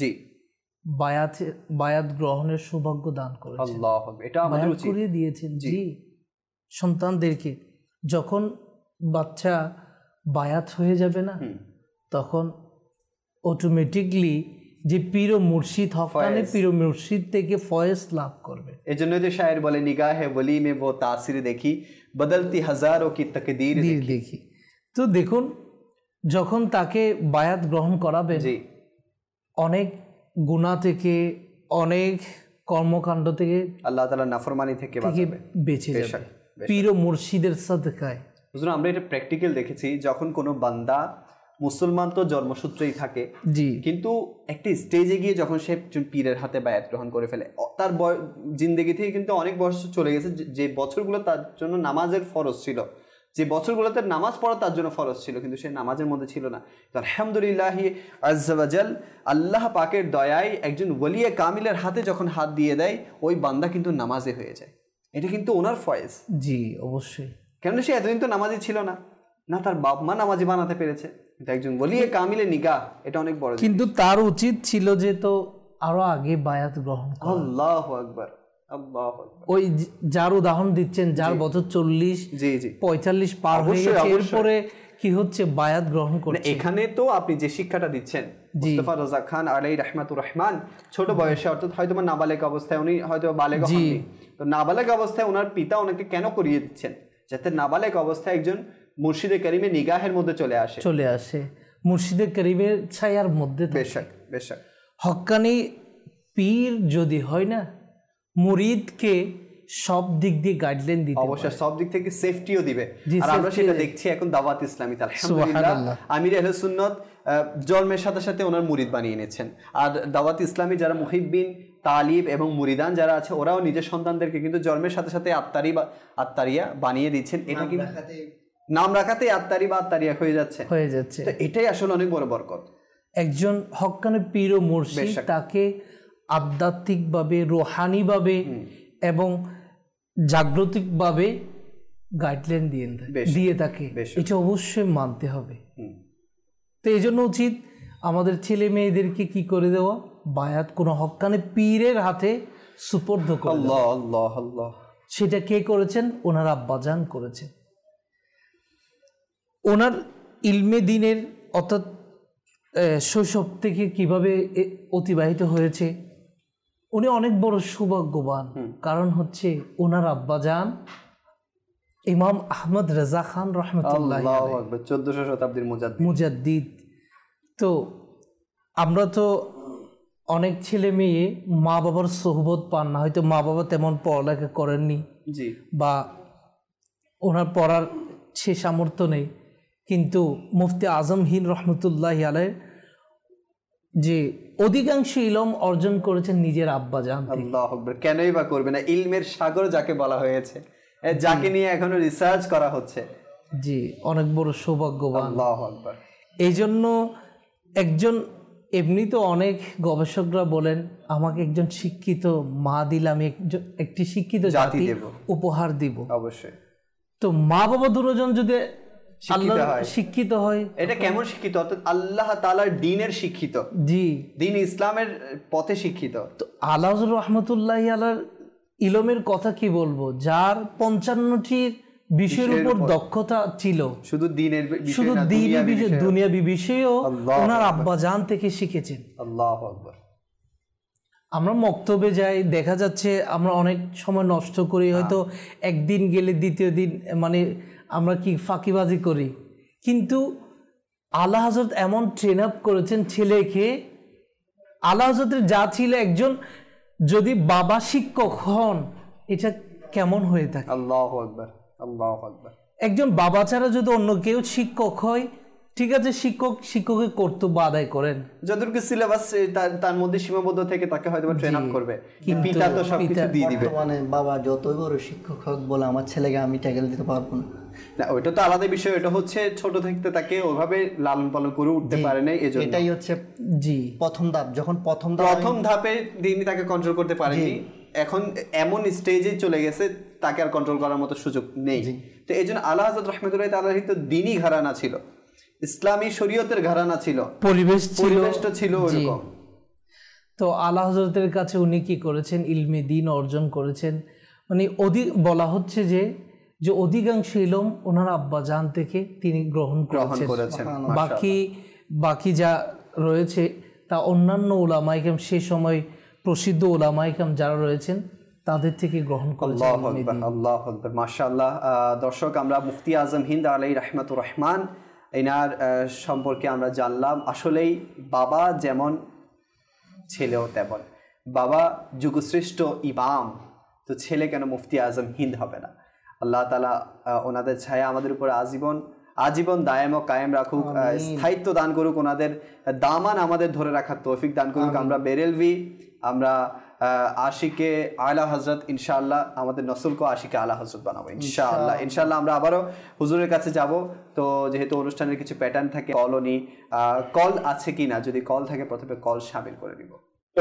বায়াত গ্রহণের সৌভাগ্য দান করেছেন। আল্লাহু আকবার, এটা আমাদের উচিত করে দিয়েছেন। জি, সন্তানদেরকে যখন বাচ্চা বায়াত হয়ে যাবে না, তখন অটোমেটিকলি যে পীর ও মুর্শিদ হকানে পীর ও মুর্শিদ থেকে ফয়েজ লাভ করবে। এই জন্য যে শায়ের বলে, নিগাহে ওলি মে वो तासीर দেখি, বদলতি হাজারোं की तकदीर দেখি। তো দেখুন যখন তাকে বায়াত গ্রহণ করাবেন, অনেক গুনাহ থেকে, অনেক কর্মকাণ্ড থেকে, আল্লাহ তাআলার নাফরমানি থেকে বেঁচে যাবে পীর ও মুর্শিদের সাদকায়। হুজুর, আমরা এটা প্র্যাকটিক্যাল দেখেছি, যখন কোনো বান্দা মুসলমান তো জন্মসূত্রেই থাকে, কিন্তু একটা স্টেজে গিয়ে যখন সে পীরের হাতে বায়াত গ্রহণ করে ফেলে, তার জিন্দেগি থেকে কিন্তু অনেক বছর চলে গেছে, যে বছরগুলো তার জন্য নামাজের ফরজ ছিল, যে বছরগুলোতে নামাজ পড়া তার জন্য ফরজ ছিল, কিন্তু সে নামাজের মধ্যে ছিল না। তো আলহামদুলিল্লাহ আজ্জা ওয়া জাল, আল্লাহ পাকের দয়ায় একজন ওলিয়ে কামিলের হাতে যখন হাত দিয়ে দেয়, ওই বান্দা কিন্তু নামাজে হয়ে যায়। এটা কিন্তু ওনার ফয়েজ। জি অবশ্যই, কেন সে এতদিন তো নামাজি ছিল না, না তার বাপ মা নামাজি বানাতে পেরেছে, একজন ওলিয়ে কামিলের নিগাহ, এটা অনেক বড়। কিন্তু তার উচিত ছিল যে তো আরো আগে বায়াত গ্রহণ করা। আল্লাহু আকবার, আল্লাহু আকবার। ওই যার উদাহরণ দিচ্ছেন, যার বছর 40-45 পার হয়ে গেছে, এরপরে কি হচ্ছে বায়াত গ্রহণ করে। এখানে তো আপনি যে শিক্ষাটা দিচ্ছেন, মুস্তাফা রাজা খান আলাইহি রাহমাতুর রহমান ছোট বয়সে, অর্থাৎ হয়তো নাবালেগ অবস্থায়, উনি হয়তো বালেগ হননি, তো নাবালেগ অবস্থায় ওনার পিতা ওনাকে কেন করিয়ে দিচ্ছেন? যাতে নাবালেগ অবস্থায় একজন মুর্শিদে করিমের নিগাহের মধ্যে চলে আসে, মুর্শিদে করিমের ছায়ার মধ্যে। বেশক বেশক। হক্কানি পীর যদি হয় না, মুরিদকে সব দিক দিয়ে গাইডলাইন দিতে, অবশ্যই সব দিক থেকে সেফটিও দিবে। আর আমরা সেটা দেখছি এখন দাওয়াত ইসলামীতে, আলহামদুলিল্লাহ আমির আহলে সুন্নাত জন্মের সাথে সাথে ওনার মুরিদ বানিয়ে নিয়েছেন। আর দাওয়াত ইসলামী যারা মুহিব্বিন, তালিব এবং মুরিদান যারা আছে, ওরাও নিজের সন্তানদেরকে কিন্তু জন্মের সাথে সাথে আত্তারিয়া বানিয়ে দিচ্ছেন। এটা কিন্তু নাম রাখাতে আত্তারি বা আত্তারিয়া হয়ে যাচ্ছে। তো এটাই আসলে অনেক বড় বরকত। একজন হক্কানি পীর ও মুর্শিদ তাকে আধ্যাত্মিকভাবে, রুহানিভাবে এবং জাগ্রতিকভাবে গাইডলাইন দিয়ে থাকে, এটা অবশ্যই মানতে হবে। তো এই জন্য উচিত আমাদের ছেলে মেয়েদেরকে কি করে দেওয়া, বায়াত কোনো হক্কানি পীরের হাতে সুপর্দ করে। আল্লাহ আল্লাহ আল্লাহ। সেটা কে করেছেন? ওনার আব্বাজান করেছেন। ওনার ইলমে দিনের অর্থাৎ শৈশব থেকে কিভাবে অতিবাহিত হয়েছে, উনি অনেক বড় সৌভাগ্যবান। কারণ হচ্ছে ওনার আব্বাজান ইমাম আহমদ রেজা খান রহমতুল্লাহ, 1400 শতাব্দীর মুজাদ্দিদ। তো আমরা তো অনেক ছেলে মেয়ে মা বাবার সোহবত পান না, হয়তো মা বাবা তেমন পড়ালেখা করেননি, বা ওনার পড়ার সে সামর্থ্য নেই, কিন্তু মুফতি আজম হিন্দ রহমতুল্লাহ আলাইহির যে অধিকাংশ ইলম অর্জন করেছেন নিজের আব্বাজান। আল্লাহু আকবার। কেনই বা করবে না, ইলমের সাগর যাকে বলা হয়েছে, যাকে নিয়ে এখনো রিসার্চ করা হচ্ছে। জি, অনেক বড় সৌভাগ্যবান। আল্লাহু আকবার। এই জন্য একজন, এমনি তো অনেক গবেষকরা বলেন আমাকে একজন শিক্ষিত মা দিলে আমি একটি শিক্ষিত জাতি উপহার দিব। অবশ্যই। তো মা বাবা দুজন যদি শিক্ষিত হয়, এটা কেমন শিক্ষিত? অর্থাৎ আল্লাহ তাআলার দ্বীনের শিক্ষিত। জি, দ্বীন ইসলামের পথে শিক্ষিত। তো আলা হযরত রাহমাতুল্লাহি আলাইহির ইলমের কথা কি বলবো, যার 55টি বিষয়ের উপর দক্ষতা ছিল, শুধু দ্বীনের বিষয় না, দুনিয়াবি বিষয়েও ওনার আব্বা জান থেকে শিখেছেন। আল্লাহু আকবার। আমরা মক্তবে যাই, দেখা যাচ্ছে আমরা অনেক সময় নষ্ট করি, হয়তো একদিন গেলে দ্বিতীয় দিন মানে আমরা কি ফাঁকিবাজি করি, কিন্তু আলা হযরত এমন ট্রেন আপ করেছেন ছেলেকে। আলা হযরতের যা ছিল, একজন যদি বাবা শিক্ষক হন এটা কেমন হয়ে থাকে। আল্লাহু আকবার, আল্লাহু আকবার। একজন বাবা ছাড়া যদি অন্য কেউ শিক্ষক হয়, ঠিক আছে, শিক্ষকের কর্তব্য আদায় করেন, যতটুকু সিলেবাস তার মধ্যে সীমাবদ্ধ থেকে তাকে হয়তো ট্রেন আপ করবে, পিতা তো সবকিছু দিয়ে দিবে। মানে বাবা যতই বড় শিক্ষক হোক বলে আমার ছেলেকে আমি ট্যাকেল দিতে পারবো না, ওইটা তো আলাদা বিষয়। এটা হচ্ছে ছোট থেকে তাকে ওইভাবে লালন পালন করে উঠতে পারে না, এজন্য এটাই হচ্ছে জি প্রথম ধাপ। যখন প্রথম ধাপে তিনি তাকে কন্ট্রোল করতে পারেনি, এখন এমন স্টেজে চলে গেছে তাকে আর কন্ট্রোল করার মতো সুযোগ নেই। তো এই জন্য আলা হযরত রাহমাতুল্লাহি তাআলার তো দ্বীনি ঘরানা ছিল, ইসলামী শরীয়তের ঘরানা ছিল, পরিবেশটা ছিল ওরকম। তো আলা হযরতের কাছে উনি কি করেছেন, ইলমে দ্বীন অর্জন করেছেন। মানে বলা হচ্ছে যে অধিকাংশ ইলম ওনার আব্বা জান থেকে তিনি গ্রহণ করেছেন। বাকি যা রয়েছে তা অন্যান্য উলামায়ে কেরাম, সে সময় প্রসিদ্ধ উলামায়ে কেরাম যারা রয়েছেন তাদের থেকে গ্রহণ করেছেন। আল্লাহু আকবার, মাশাআল্লাহ। দর্শক, আমরা মুফতি আজম হিন্দ আলাইহি রাহমাতুর রহমান এনার সম্পর্কে আমরা জানলাম। আসলেই বাবা যেমন ছেলেও তেমন। বাবা যুগশ্রেষ্ঠ ইমাম, তো ছেলে কেন মুফতি আজম হিন্দ হবে না? আল্লাহ তাআলা ওনাদের ছায়া আমাদের উপর আজীবন দায়েম ও কায়েম রাখুক, স্থায়িত্ব দান করুক, ওনাদের দামান আমাদের ধরে রাখার তৌফিক দান করুক। আমরা বেরেলভি, আমরা আশিকে আলা হযরত, ইনশাআল্লাহ আমাদের নসলকে আশিকে আলা হযরত বানাবো ইনশাআল্লাহ। ইনশাআল্লাহ আমরা আবারও হুজুরের কাছে যাব। তো যেহেতু অনুষ্ঠানের কিছু প্যাটার্ন থাকে, কল আছে কিনা, যদি কল থাকে প্রথমে কল শামিল করে দিব।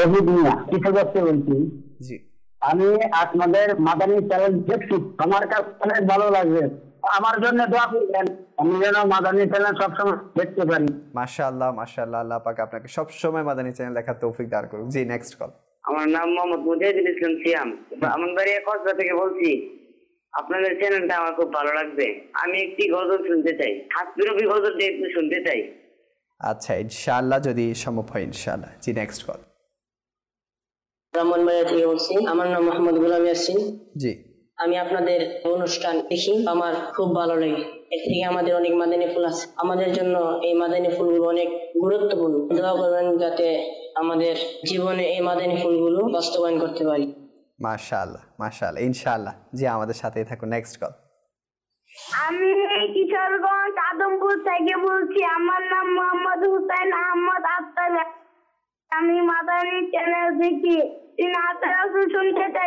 জি, আমি আপনাদের মাদানী চ্যানেল দেখছি, আমার কাছে অনেক ভালো লাগবে, আমার জন্য দোয়া করবেন, আমি যেন মাদানী চ্যানেল সবসময় দেখতে পারি। মাশাআল্লাহ, মাশাআল্লাহ। আল্লাহ পাক আপনাকে সবসময় মাদানী চ্যানেল দেখার তৌফিক দান করুক। জি, নেক্সট কল। আমার নাম মোহাম্মদ মুজাহিদুল ইসলাম সিয়াম, আমার বাড়ি কসবা থেকে বলছি। আপনাদের চ্যানেলটা আমার খুব ভালো লাগবে, আমি একটি গজল শুনতে চাই, হাসবিরবি গজলটা একটু শুনতে চাই। আচ্ছা, ইনশাআল্লাহ যদি সম্ভব হয় ইনশাআল্লাহ। জি, নেক্সট কল। ব্রাহ্মণবাড়িয়া থেকে বলছি, আমার নাম মোহাম্মদ গোলাম ইয়াসিন। জি, আমি আপনাদের অনুষ্ঠান দেখি, আমার খুব ভালো লাগে। এর থেকে আমাদের অনেক মাদানী ফুল আছে, আমাদের জন্য এই মাদানী ফুলগুলো অনেক গুরুত্বপূর্ণ। দোয়া করবেন যাতে আমাদের জীবনে এই মাদানী ফুলগুলো বাস্তবায়ন করতে পারি। মাশাআল্লাহ, মাশাআল্লাহ, ইনশাআল্লাহ। জি, আমাদের সাথেই থাকুন। Next call. আমি কিশোরগঞ্জ আদমপুর থেকে বলছি, আমার নাম মোহাম্মদ হুসাইন আহমদ আফতাব। আমি মাদানী চ্যানেল দেখি, শুনতে চাই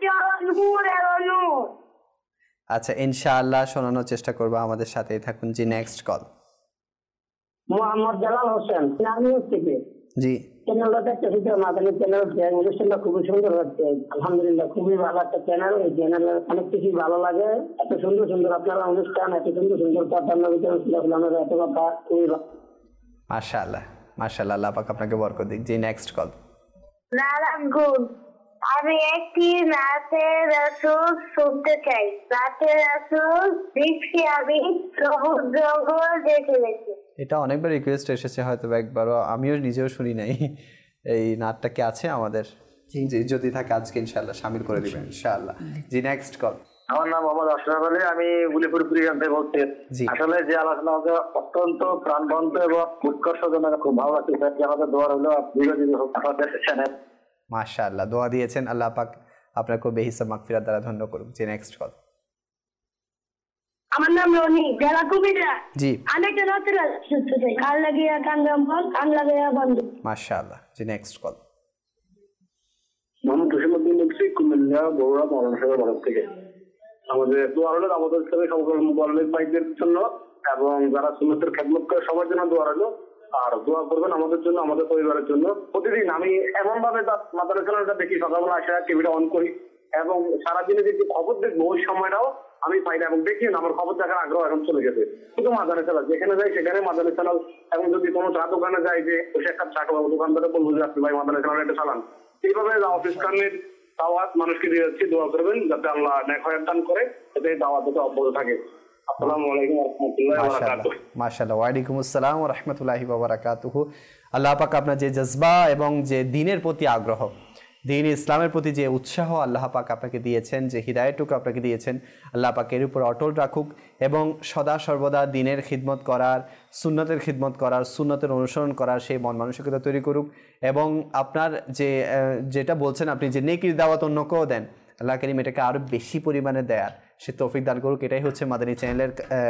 নূর। আচ্ছা, ইনশাআল্লাহ শোনানোর চেষ্টা করবো, আমাদের সাথেই থাকুন। জি, নেক্সট কল। মোহাম্মদ জালাল হোসেন, নারায়ণগঞ্জ থেকে। জি, চ্যানেলটা দেখতে মাদানী চ্যানেল, অনুষ্ঠানটা খুবই সুন্দর হচ্ছে, আলহামদুলিল্লাহ, খুবই ভালো একটা চ্যানেল। এই চ্যানেলে অনেক কিছু ভালো লাগে, এত সুন্দর সুন্দর আপনারা অনুষ্ঠান, এত সুন্দর সুন্দর কথা, এত কথা, খুবই ভালো। মাশাআল্লাহ, মাশাআল্লাহ, আল্লাহ পাক আপনাকে বরকত দিক। জি, নেক্সট কল। নারায়ণগঞ্জ, আমি একটি নাচের রাসূল শুনতে চাই। নাচের রাসূল দেখছি আমি সবুজ জঙ্গল দেখে গেছি। এটা অনেকবার রিকোয়েস্ট এসেছে, হয়তো একবারও আমিও নিজেও শুনি নাই। এই নাটটা কি আছে আমাদের? জি, যদি থাকে আজকে ইনশাআল্লাহ শামিল করে দিবেন ইনশাআল্লাহ। জি, নেক্সট কল। আমার নাম মোহাম্মদ আশরাফ আলী, আমি গুলিপুর কুড়িগ্রাম থেকে বলছি। আসলে যে আলোচনা অত্যন্ত প্রাণবন্ত এবং উৎকর্ষজনক, খুব ভালো লাগছে। আমাদের দোয়া হলো মাশাআল্লাহ, দোয়া দিয়েছেন, আল্লাহ পাক আপনাকে বেহিসাব মাগফিরাত দ্বারা ধন্য করুক। জি, নেক্সট কল। আমার নাম রনি, জেলা কুমিল্লা। জি, আমি একটা নাচের শুনতে চাই, কান লাগিয়া কান গাম্বন, কান লাগাইয়া বন্ধ। মাশাআল্লাহ। জি, নেক্সট কল। মোহাম্মদ জসিমউদ্দিন বলছি, কুমিল্লা বগুড়া মৌলানা সাহেবের বাড়ি থেকে। আমাদের দোয়া হলো আমাদের ইসলামের সকল মুবাল্লিগ ভাইদের জন্য এবং যারা সুন্নতের খেদমত করে সবার জন্য দোয়া হলো। আর দোয়া করবেন আমাদের জন্য, আমাদের পরিবারের জন্য। প্রতিদিন আমি এমন ভাবে মাদার চ্যানেলটা দেখি, সকালবেলা আসা টিভিটা অন করি এবং সারাদিনে যে খবর দেখবো ওই সময়টাও আমি পাই না এবং দেখি না, আমার খবর দেখার আগ্রহ এখন চলে গেছে। শুধু মাদার চ্যানেল, যেখানে যাই সেখানে মাদার চ্যানেল। এখন যদি কোনো চা দোকানে যাই যে বসে একটা চা খাবো, দোকানদারে বলবো যে আপনি ভাই মাদার চ্যানেল একটা চালান। এইভাবে অফিস কামের দাওয়াত মানুষকে দিয়ে যাচ্ছি। দোয়া করবেন যাতে আল্লাহ নেক হায়াত দান করে, যাতে দাওয়াত যাতে অব্যাহত থাকে। আসসালামু আলাইকুম ওয়া রাহমাতুল্লাহি ওয়া বারাকাতুহু। মাশাআল্লাহ, ওয়া আলাইকুম আসসালাম ওয়া রাহমাতুল্লাহি ওয়া বারাকাতুহু। আল্লাহ পাক আপনার যে জজবা এবং যে দ্বীনের প্রতি আগ্রহ, দ্বীন ইসলামের প্রতি যে উৎসাহ আল্লাহ পাক আপনাকে দিয়েছেন, যে হিদায়াতটুকু আপনাকে দিয়েছেন, আল্লাহ পাক এর উপর অটল রাখুক এবং সদা সর্বদা দ্বীনের খিদমত করার, সুন্নতের খিদমত করার, সুন্নতের অনুসরণ করার সেই মন মানসিকতা তৈরি করুক। এবং আপনার যেটা বলছেন আপনি যে নেকির দাওয়াত অন্যকেও দেন, আল্লাহ করিম এটাকে আরও বেশি পরিমাণে দেয়ার সে তৌফিক দান করুক। এটাই হচ্ছে মাদানী চ্যানেলের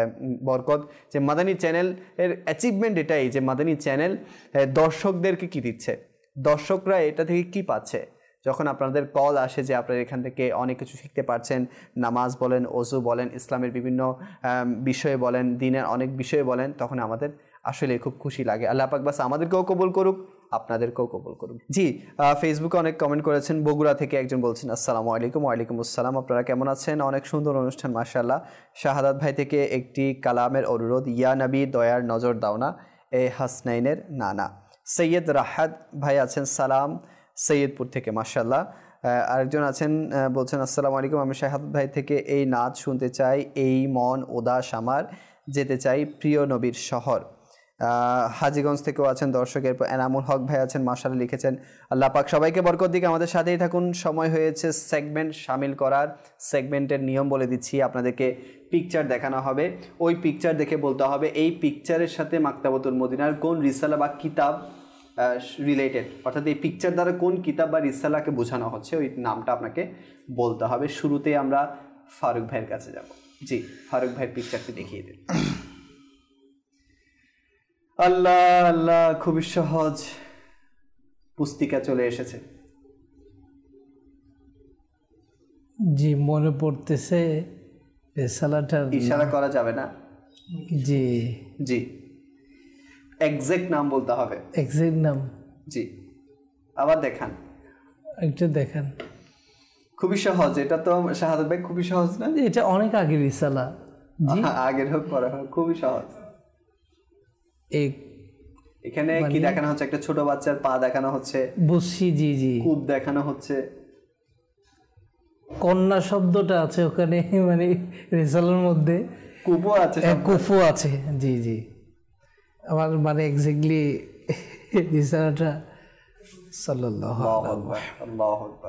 বরকত, যে মাদানী চ্যানেলের অ্যাচিভমেন্ট এটাই যে মাদানী চ্যানেল দর্শকদেরকে কি দিচ্ছে, দর্শকরা এটা থেকে কি পাচ্ছে। যখন আপনাদের কল আসে যে আপনারা এখান থেকে অনেক কিছু শিখতে পারছেন, নামাজ বলেন, ওযু বলেন, ইসলামের বিভিন্ন বিষয়ে বলেন, দ্বীনের অনেক বিষয়ে বলেন, তখন আমাদের আসলে খুব খুশি লাগে। আল্লাহ পাক বাস আমাদেরকেও কবুল করুক, আপনাদেরকেও কবুল করুক। জি, ফেসবুকে অনেক কমেন্ট করেছেন। বগুড়া থেকে একজন বলছেন আসসালামু আলাইকুম। ওয়ালাইকুম আসসালাম, আপনারা কেমন আছেন? অনেক সুন্দর অনুষ্ঠান মাশাআল্লাহ। শাহাদাত ভাই থেকে একটি কালামের অনুরোধ, ইয়া নবী দয়ার নজর দাও না, এ হাসনাইনের নানা। সৈয়দ রাহাত ভাই আছেন সালাম সৈয়দপুর থেকে মাশাআল্লাহ। আরেকজন আছেন বলছেন আসসালামু আলাইকুম, আমি শাহাদাত ভাই থেকে এই নাচ শুনতে চাই, এই মন উদাস আমার, যেতে চাই প্রিয় নবীর শহর। হাজীগঞ্জ থেকেও আছেন দর্শক। এরপর এনামুল হক ভাই আছেন মাশাআল্লাহ, লিখেছেন আল্লাহ পাক সবাইকে বরকত দিক, আমাদের সাথেই থাকুন। সময় হয়েছে সেগমেন্ট শামিল করার। সেগমেন্টের নিয়ম বলে দিচ্ছি আপনাদেরকে। পিকচার দেখানো হবে, ওই পিকচার দেখে বলতে হবে এই পিকচারের সাথে মাকতাবাতুল মদিনার কোন রিসালা বা কিতাব রিলেটেড, অর্থাৎ এই পিকচার দ্বারা কোন কিতাব বা রিসালাকে বোঝানো হচ্ছে ওই নামটা আপনাকে বলতে হবে। শুরুতেই আমরা ফারুক ভাইয়ের কাছে যাব। জি, ফারুক ভাইয়ের পিকচারটি দেখিয়ে দিন। আল্লাহ আল্লাহ, খুবই সহজ পুস্তিকা চলে এসেছে। জি, মনে পড়তেছে রেসালাটার ইশারা করা যাবে না। জি জি, এক্সাক্ট নাম বলতে হবে। এক্সাক্ট নাম? জি, আবার দেখান, একটা দেখান। খুবই সহজ। এটা তো শাহাদাত ভাই খুবই সহজ না? এটা অনেক আগের রিসালা। জি, আগের হোক পরে হোক, খুবই সহজ। এখানে কি দেখানো হচ্ছে? একটা ছোট বাচ্চার পা দেখানো হচ্ছে। বুঝছি, জি জি। কূপ দেখানো হচ্ছে। কন্যা শব্দটা আছে ওখানে, মানে রিসালার মধ্যে কূপও আছে, কূপও আছে। জি জি, আমার মানে এক্স্যাক্টলি রিসালাটা সাল্লাল্লাহু আলাইহি। আল্লাহু আকবার।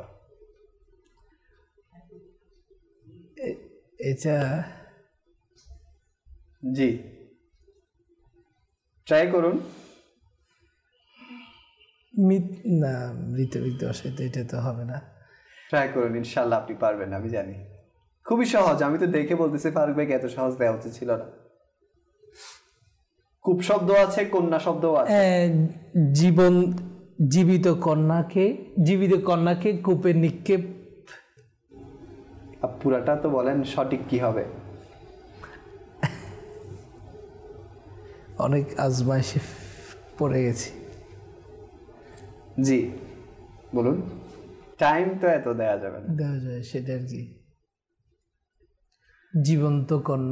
এটা জি, ট্রাই করুন। না, মৃত অসাইতে এটা তো হবে না। ট্রাই করুন, ইনশাআল্লাহ আপনি পারবেন, আমি জানি। খুবই সহজ। আমি তো দেখে বলতেছি ফারুক ভাইকে এত সহজ দেওয়া উচিত ছিল না। কূপ শব্দ আছে, কন্যা শব্দও আছে। জীবিত কন্যাকে কূপে নিক্ষেপ। পুরাটা তো বলেন, সঠিক কি হবে? অনেক আজমাইশে পড়ে গেছি। জি বলুন। টাইম তো এত দেওয়া যাবে না। দেওয়া যায়, সেটা আর কি। জীবিত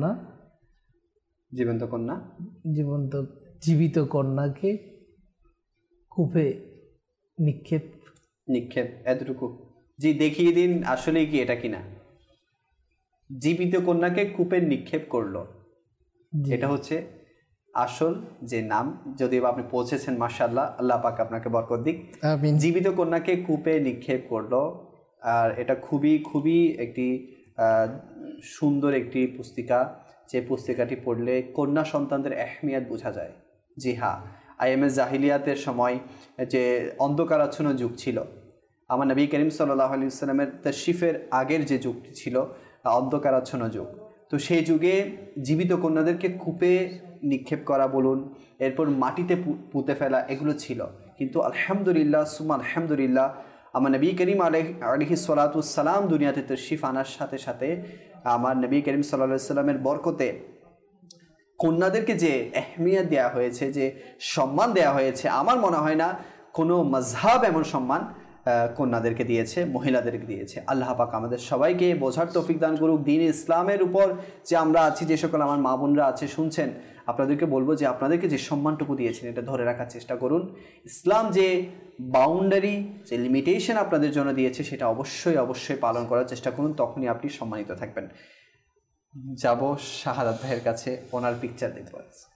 কন্যাকে কূপে নিক্ষেপ। এতটুকু। জি, দেখিয়ে দিন আসলে কি এটা কিনা। জীবিত কন্যাকে কূপে নিক্ষেপ করলো, এটা হচ্ছে আসল যে নাম। যদিও আপনি পৌঁছেছেন মাশাআল্লাহ, আল্লাহ পাক আপনাকে বরকত দিক। জীবিত কন্যাকে কূপে নিক্ষেপ করলো। আর এটা খুবই খুবই একটি সুন্দর একটি পুস্তিকা, যে পুস্তিকাটি পড়লে কন্যা সন্তানদের আহমিয়াত বোঝা যায়। জি হ্যাঁ, আইএমএস জাহিলিয়াতের সময় যে অন্ধকারাচ্ছন্ন যুগ ছিল, আমার নবী করিম সাল্লাল্লাহু আলাইহি ওয়াসাল্লামের তাশরিফের আগের যে যুগটি ছিল অন্ধকারাচ্ছন্ন যুগ, তো সেই যুগে জীবিত কন্যাদেরকে কূপে নিক্ষেপ করা বলুন, এরপর মাটিতে পুঁতে ফেলা, এগুলো ছিল। কিন্তু আলহামদুলিল্লাহ সুম্মা আলহামদুলিল্লাহ, আমার নবী করিম আলাইহিস সালাতু ওয়াস সালাম দুনিয়াতে তাশরিফ আনার সাথে সাথে আমার নবী করিম সাল্লাল্লাহু আলাইহি সাল্লামের বরকতে কন্যাদেরকে যে আহমিয়ত দেওয়া হয়েছে, যে সম্মান দেওয়া হয়েছে, আমার মনে হয় না কোনো মাযহাব এমন সম্মান কন্যাদেরকে দিয়েছে, মহিলাদেরকে দিয়েছে। আল্লাহ পাক আমাদের সবাইকে বোঝার তৌফিক দান করুক। দ্বীন ইসলামের উপর যে আমরা আছি, যে সকল আমার মা বোনরা আছে শুনছেন, আপনাদেরকে বলবো যে আপনাদেরকে যে সম্মানটুকু দিয়েছেন এটা ধরে রাখার চেষ্টা করুন। ইসলাম যে বাউন্ডারি, যে লিমিটেশন আপনাদের জন্য দিয়েছে সেটা অবশ্যই অবশ্যই পালন করার চেষ্টা করুন, তখনই আপনি সম্মানিত থাকবেন। যাব শাহাদাত ভাইয়ের কাছে, ওনার পিকচার দেখতে পাচ্ছি।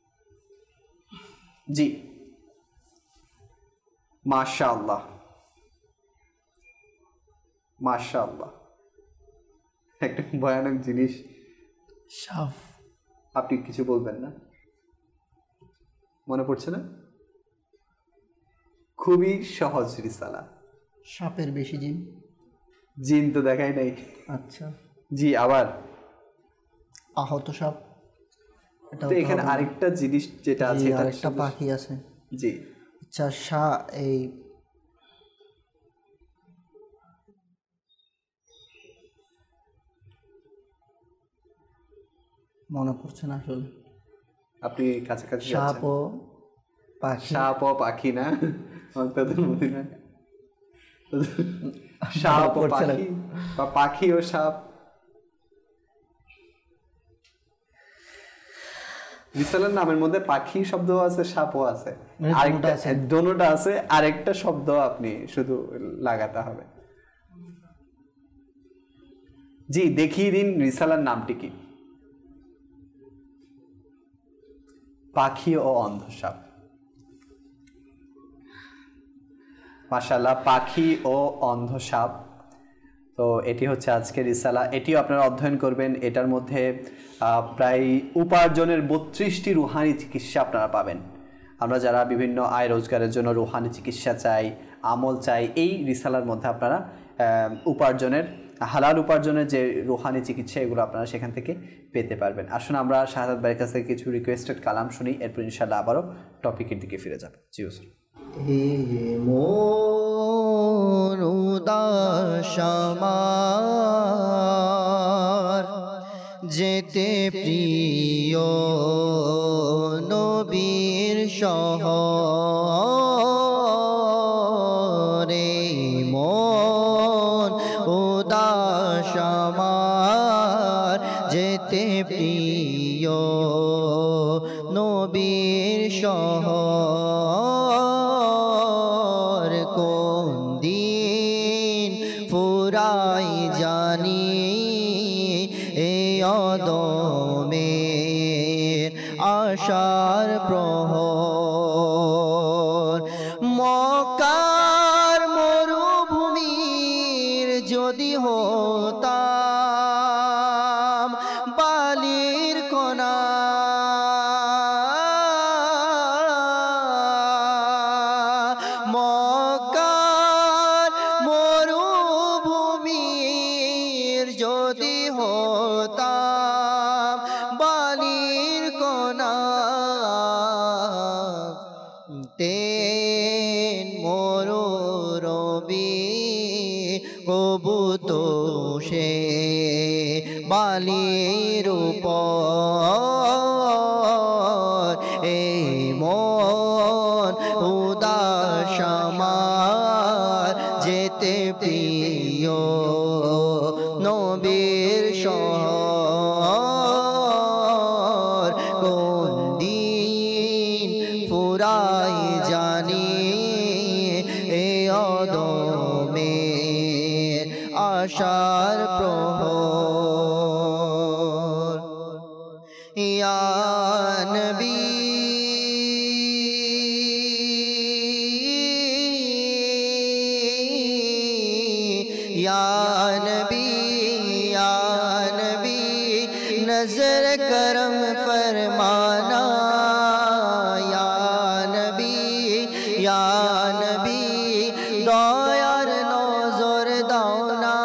জি, মাশাআল্লাহ মাশাআল্লাহ, একটা ভয়ানক জিনিস। সাফ, আপনি কিছু বলবেন না? মনে পড়ছে না? খুবই সহজ রিসালা। সাপের বেশি জিন? জিন তো দেখাই নাই। আচ্ছা জি, আবার আহত সাপ। তো এখানে আরেকটা জিনিস যেটা আছে, আরেকটা পাখি আছে। জি, আচ্ছা, এই মনে পড়ছে না আসলে। আপনি কাছাকাছি সাপ ও পাখি। সাপ ও পাখি না, অন্তত মনে না। সাপ ও পাখি বা পাখি ও সাপ। রিসালার নামের মধ্যে পাখি শব্দ আছে, সাপও আছে, আরেকটা দোনোটা আছে, আরেকটা শব্দ আপনি শুধু লাগাতে হবে। জি, দেখিয়ে দিন রিসালার নামটি কি। পাখি ও অন্ধ সাপ। মাশাআল্লাহ, পাখি ও অন্ধ সাপ। তো এটি হচ্ছে আজকের রিসালা, এটিও আপনারা অধ্যয়ন করবেন। এটার মধ্যে প্রায় উপার্জনের 32টি রুহানি চিকিৎসা আপনারা পাবেন। আমরা যারা বিভিন্ন আয় রোজগারের জন্য রুহানি চিকিৎসা চাই, আমল চাই, এই রিসালার মধ্যে আপনারা উপার্জনের, হালাল উপার্জনের যে রুহানি চিকিৎসা, এগুলো আপনারা সেখান থেকে পেতে পারবেন। আসুন আমরা শাহাদাত ভাইয়ের কাছ থেকে কিছু রিকোয়েস্টেড কালাম শুনি, এরপর ইনশাআল্লাহ আবারও টপিকের দিকে ফিরে যাব। জি হুজুর। মন উদাস আমার, যেতে প্রিয় নবীর শহরে। মন উদাস আমার, যেতে প্রিয় নবীর শহর। কোন দিন ফুরাই জানি এই অদমের আশার প্রহর। মক্কার মরুভূমির যদি হতাম বালির কণা, মক্কার মরুভূমির যদি হতাম বালির কণা, তেন মরুরবি কবুতো সে বালির উপর। এই মন উদাস আমার, যেতে প্রিয় নবীর শহর। কোন দিন ফুরাই জানি এই অদমের আশার প্রহর। ইয়া নবী या नबी या नबी नजर करम फरमाना। या नबी या नबी দয়ার নজর দাও না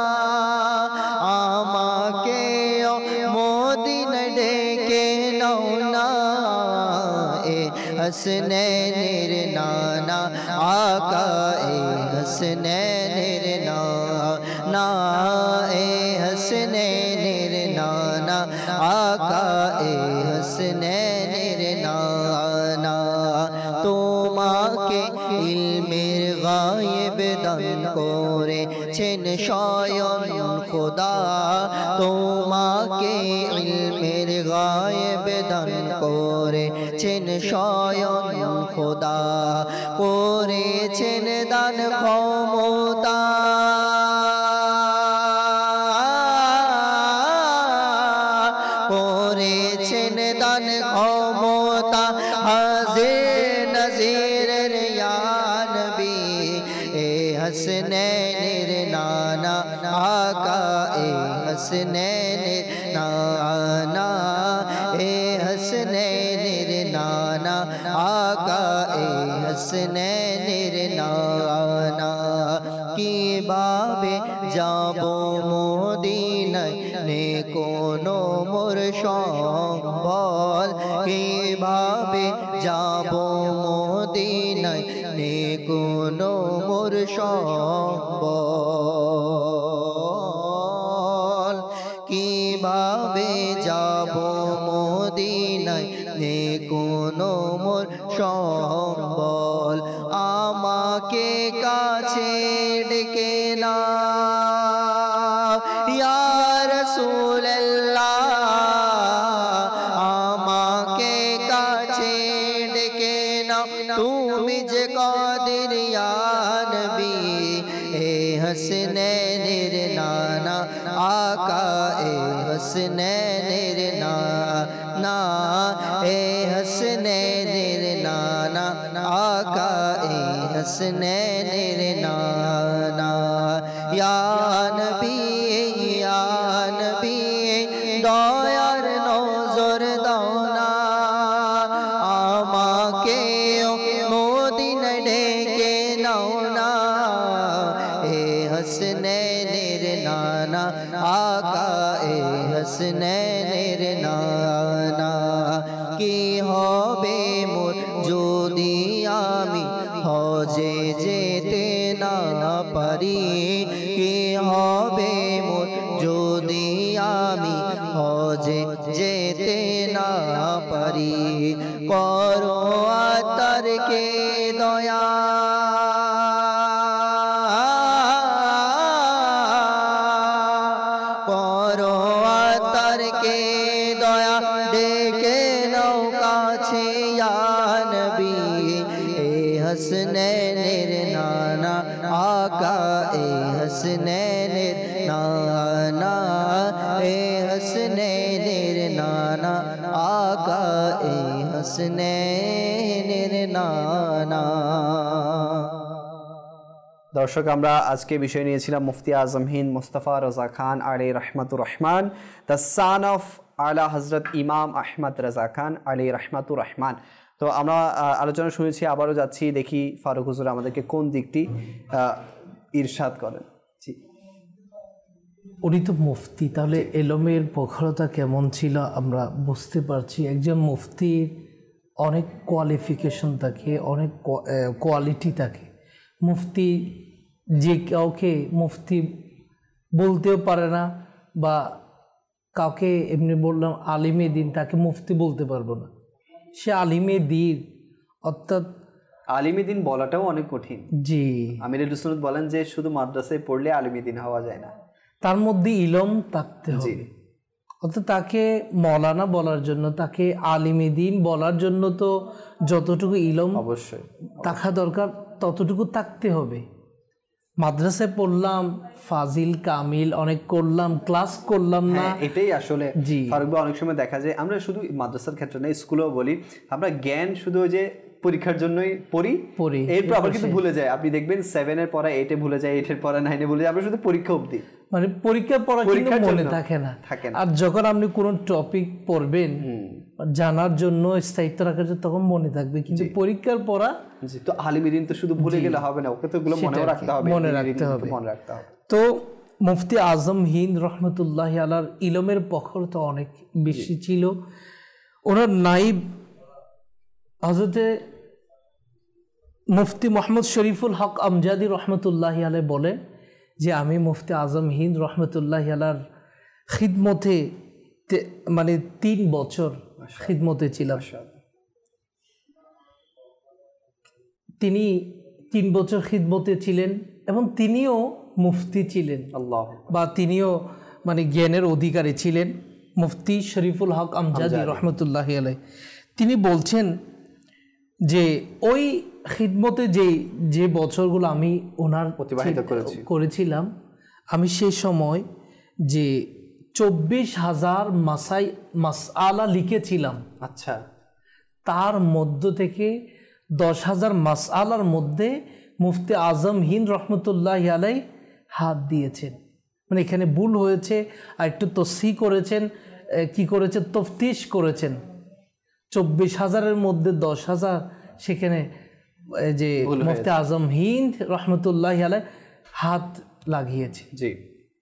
আমাকে, মদিনা ডেকে নাও না। এ হাসনাইনের নানা আকা, এ হাসনাইন नाना ए हसनैनेर नाना आका ए हसनैनेर नाना তোমাকে ইলমের গায়েব দান করেছেন স্বয়ং খোদা তোমাকে ইলমের গায়েব দান করেছেন স্বয়ং খোদা করেছেন দান ক্ষমতা করেছেন দান ক্ষমতা হাজির নজিরের ইয়া নবী এ হাসনैनेर नाना आका ए हसनैनेर नाना ए हसनैनेर नाना आका ए हसनैनेर नाना কিভাবে যাব মদিনায় নে কোনো মোর সম্বল কিভাবে যাব মদিনায় নে কোনো মোর সম্বল কিভাবে যাব মদিনায় নে কোনো মোর সম্বল আমাকে কাছে ডেকে নাও ইয়া রাসূলুল্লাহ আমাকে কাছে ডেকে নাও তুমি যে কাদির ইয়া নবী এ হাসনैनेर नाना आका ए हसनैनेर नाना ए हसनैनेर नाना आका ए हसनैनेर नाना या नबी दयार नजर दाओ ना আমাকে মদিনায় ডেকে নাও না এ হাসনैनेर नाना आका ए हसनैनेर नाना কি হবে মোর যদি আমি হজে যেতে না পারি কি হবে মোর যদি আমি হজে যেতে না পারি করো আতারকে দয়া করো আতারকে দয়া ডেকে নাও কাছে ইয়া নবী এ হাসনैनेर नाना आका ए हसनैनेर नाना ए हसनैनेर नाना आका ए हसनैनेर नाना দর্শক আমরা আজকে বিষয় নিয়েছিলাম মুফতি আজম হিন্দ মুস্তাফা রাজা খান আলাইহি রাহমাতুর রহমান the son of Ala Hazrat ইমাম আহমদ রাজা খান আলাইহি রাহমাতুর রহমান। তো আমরা আলোচনা শুনেছি, আবারও যাচ্ছি, দেখি ফারুক হুজুর আমাদেরকে কোন দিকটি ইরশাদ করেন। জি, উনি তো মুফতি, তাহলে এলমের প্রখরতা কেমন ছিল আমরা বুঝতে পারছি। একজন মুফতির অনেক কোয়ালিফিকেশন থাকে, অনেক কোয়ালিটি থাকে। মুফতি যে কাউকে মুফতি বলতেও পারে না, বা কাউকে এমনি বললাম আলিমে দিন, তাকে মুফতি বলতে পারবো না। সে আলিমে দিন, অর্থাৎ আলিমে দিন বলাটাও অনেক কঠিন। জি, আমিরুল সুন্নাত বলেন যে শুধু মাদ্রাসায় পড়লে আলিমে দিন হওয়া যায় না, তার মধ্যে ইলম থাকতে হবে। অর্থাৎ তাকে মৌলানা বলার জন্য, তাকে আলিমে দিন বলার জন্য তো যতটুকু ইলম অবশ্যই থাকা দরকার ততটুকু থাকতে হবে। মাদ্রাসায় পড়লাম, ফাজিল কামিল অনেক করলাম, ক্লাস করলাম না, এটাই আসলে জি ফারুক ভাই অনেক সময় দেখা যায় আমরা শুধু মাদ্রাসার ক্ষেত্রে না, স্কুলেও বলি আমরা জ্ঞান শুধু ওই যে পরীক্ষার জন্যই পড়ি, এরপর আবার কিন্তু ভুলে যায়। আপনি দেখবেন 7 এর পড়া 8 এ ভুলে যায়, 8 এর পড়া 9 এ ভুলে যায়, আমরা শুধু পরীক্ষা অবধি, মানে পরীক্ষার পড়া কিন্তু মনে থাকে না। আর যখন আপনি কোনো টপিক পড়বেন জানার জন্য, স্থায়িত্ব রাখার জন্য, তখন মনে থাকবে। কিন্তু পরীক্ষার পড়া তো আলিমে দিন তো শুধু ভুলে গেলে হবে না, ওকে তো এগুলো মনে রাখতে হবে, মনে রাখতে হবে। তো মুফতি আজম হিন্দ রহমতুল্লাহ আলার ইলমের প্রখরতা অনেক বেশি ছিল। ওনার নাইব হযরতে মুফতি মোহাম্মদ শরীফুল হক আমজাদি রহমতুল্লাহ আলাই বলেন যে আমি মুফতি আজম হিন্দ রহমতুল্লাহ আলার খিদমতে মানে 3 বছর খিদমতে ছিলাম। তিনি 3 বছর খিদমতে ছিলেন এবং তিনিও মুফতি ছিলেন, বা তিনিও মানে জ্ঞানের অধিকারী ছিলেন, মুফতি শরীফুল হক আমজাদি রহমতুল্লাহ আলাই। তিনি বলছেন যে ওই খিদমতে যে বছরগুলো আমি ওনার অতিবাহিত করেছিলাম, আমি সেই সময় যে 24,000 মাসআলা লিখেছিলাম। আচ্ছা, তার মধ্য থেকে 10,000 মাসআলার মধ্যে মুফতি আজম হিন্দ রহমতুল্লাহ আলাই হাত দিয়েছেন। মানে এখানে ভুল হয়েছে, আর একটু তসহিহ করেছেন, কি করেছেন, তফতিশ করেছেন। 24,000-এর মধ্যে 10,000 সেখানে যে মুফতি আজম হিন্দ রহমতুল্লাহ আলাই হাত লাগিয়েছে। জি,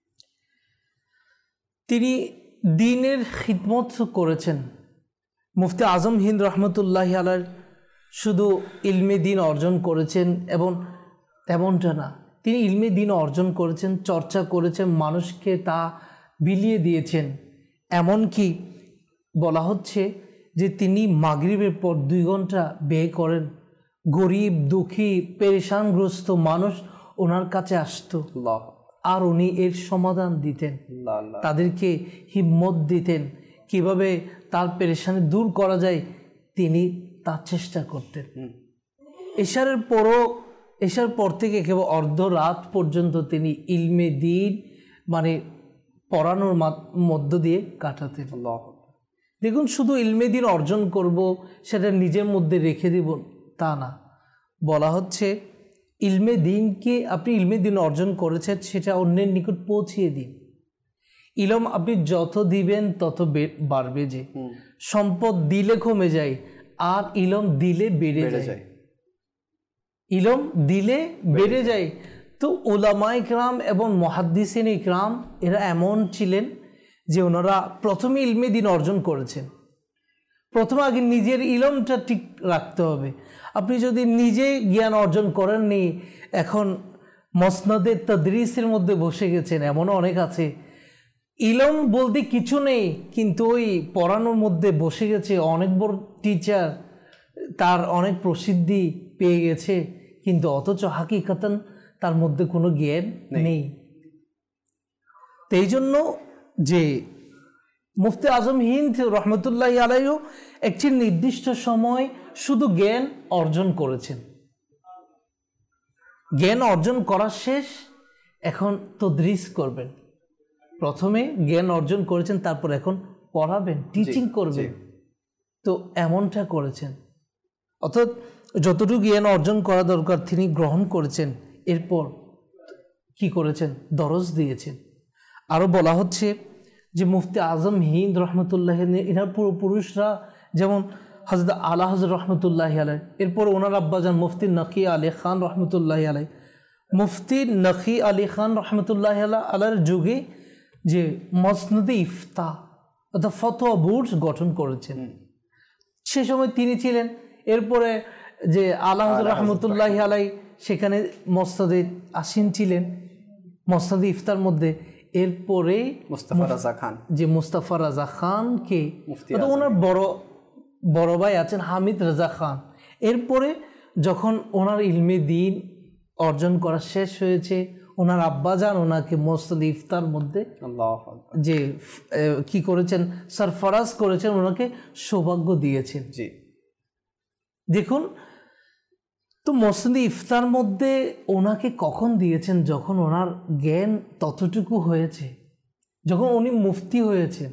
তিনি দ্বীনের খিদমত করেছেন। মুফতি আজম হিন্দ রহমতুল্লাহ আলাই শুধু ইলমে দ্বীন অর্জন করেছেন এবং তেমনটা না, তিনি ইলমে দ্বীন অর্জন করেছেন, চর্চা করেছেন, মানুষকে তা বিলিয়ে দিয়েছেন। এমনকি বলা হচ্ছে যে তিনি মাগরিবের পর 2 ঘন্টা ব্যয় করেন। গরিব, দুঃখী, পেরেশানগ্রস্ত মানুষ ওনার কাছে আসতো, আর উনি এর সমাধান দিতেন, তাদেরকে হিম্মত দিতেন, কিভাবে তার পেরেশানি দূর করা যায় তিনি তার চেষ্টা করতেন। এশার পর থেকে কেবল অর্ধরাত পর্যন্ত তিনি ইলমে দ্বীন মানে পড়ানোর মধ্য দিয়ে কাটাতেন। দেখুন, শুধু ইলমে দ্বীন অর্জন করব সেটা নিজের মধ্যে রেখে দিব তা না, বলা হচ্ছে ইলমে দ্বীনকে আপনি ইলমে দ্বীন অর্জন করেছেন সেটা অন্যের নিকট পৌঁছিয়ে দিন। ইলম আপনি যত দিবেন তত বাড়বে, যে সম্পদ দিলে কমে যায় আর ইলম দিলে বেড়ে যায়, ইলম দিলে বেড়ে যায়। তো উলামায়ে কেরাম এবং মুহাদ্দিসিনে কেরাম এরা এমন ছিলেন যে ওনারা প্রথমে ইলমে দ্বীন অর্জন করেছেন। প্রথমে আগে নিজের ইলমটা ঠিক রাখতে হবে। আপনি যদি নিজে জ্ঞান অর্জন করেননি, এখন মসনদে তাদরিসের মধ্যে বসে গেছেন, এমনও অনেক আছে ইলম বলতে কিছু নেই, কিন্তু ওই পড়ানোর মধ্যে বসে গেছে, অনেক বড় টিচার, তার অনেক প্রসিদ্ধি পেয়ে গেছে, কিন্তু অথচ হাকিকাতান তার মধ্যে কোনো জ্ঞান নেই। তো এই জন্য যে মুফতি আজম হিন্দ রহমতুল্লাহ আলাইও একটি নির্দিষ্ট সময় শুধু জ্ঞান অর্জন করেছেন। জ্ঞান অর্জন করা শেষ, এখন তদরিস করবেন। প্রথমে জ্ঞান অর্জন করেছেন, তারপর এখন পড়াবেন, টিচিং করবেন। তো এমনটা করেছেন, অর্থাৎ যতটুকু জ্ঞান অর্জন করা দরকার তিনি গ্রহণ করেছেন, এরপর কি করেছেন, দরজ দিয়েছেন। আরও বলা হচ্ছে যে মুফতি আজম হিন্দ রহমতুল্লাহ এনার পূর্বপুরুষরা যেমন হযরত আলা হযরত রহমতুল্লাহ আলাই, এরপর ওনার আব্বাজান মুফতি নকি আলী খান রহমতুল্লাহ আলাই। মুফতি নকি আলী খান রহমতুল্লাহ আলার যুগে যে মসনদে ইফতা অর্থাৎ ফতোয়া বোর্ড গঠন করেছেন, সে সময় তিনি ছিলেন। এরপরে যে আলা হযরত রহমতুল্লাহ আলাই সেখানে মসনদে আসীন ছিলেন, মসনদে ইফতার মধ্যে। এরপরে মুস্তাফা রাজা খান, যে মুস্তাফা রাজা খানকে ওনার বড় ভাই আছেন হামিদ রাজা খান। এরপরে যখন ওনার ইলমে দ্বীন অর্জন করা শেষ হয়েছে, ওনার আব্বাজান ওনাকে মসনদ ইফতার মধ্যে যে কি করেছেন, সরফরাজ করেছেন, ওনাকে সৌভাগ্য দিয়েছেন। জি দেখুন, তো মসনদ ইফতার মধ্যে ওনাকে কখন দিয়েছেন, যখন ওনার জ্ঞান ততটুকু হয়েছে, যখন উনি মুফতি হয়েছেন।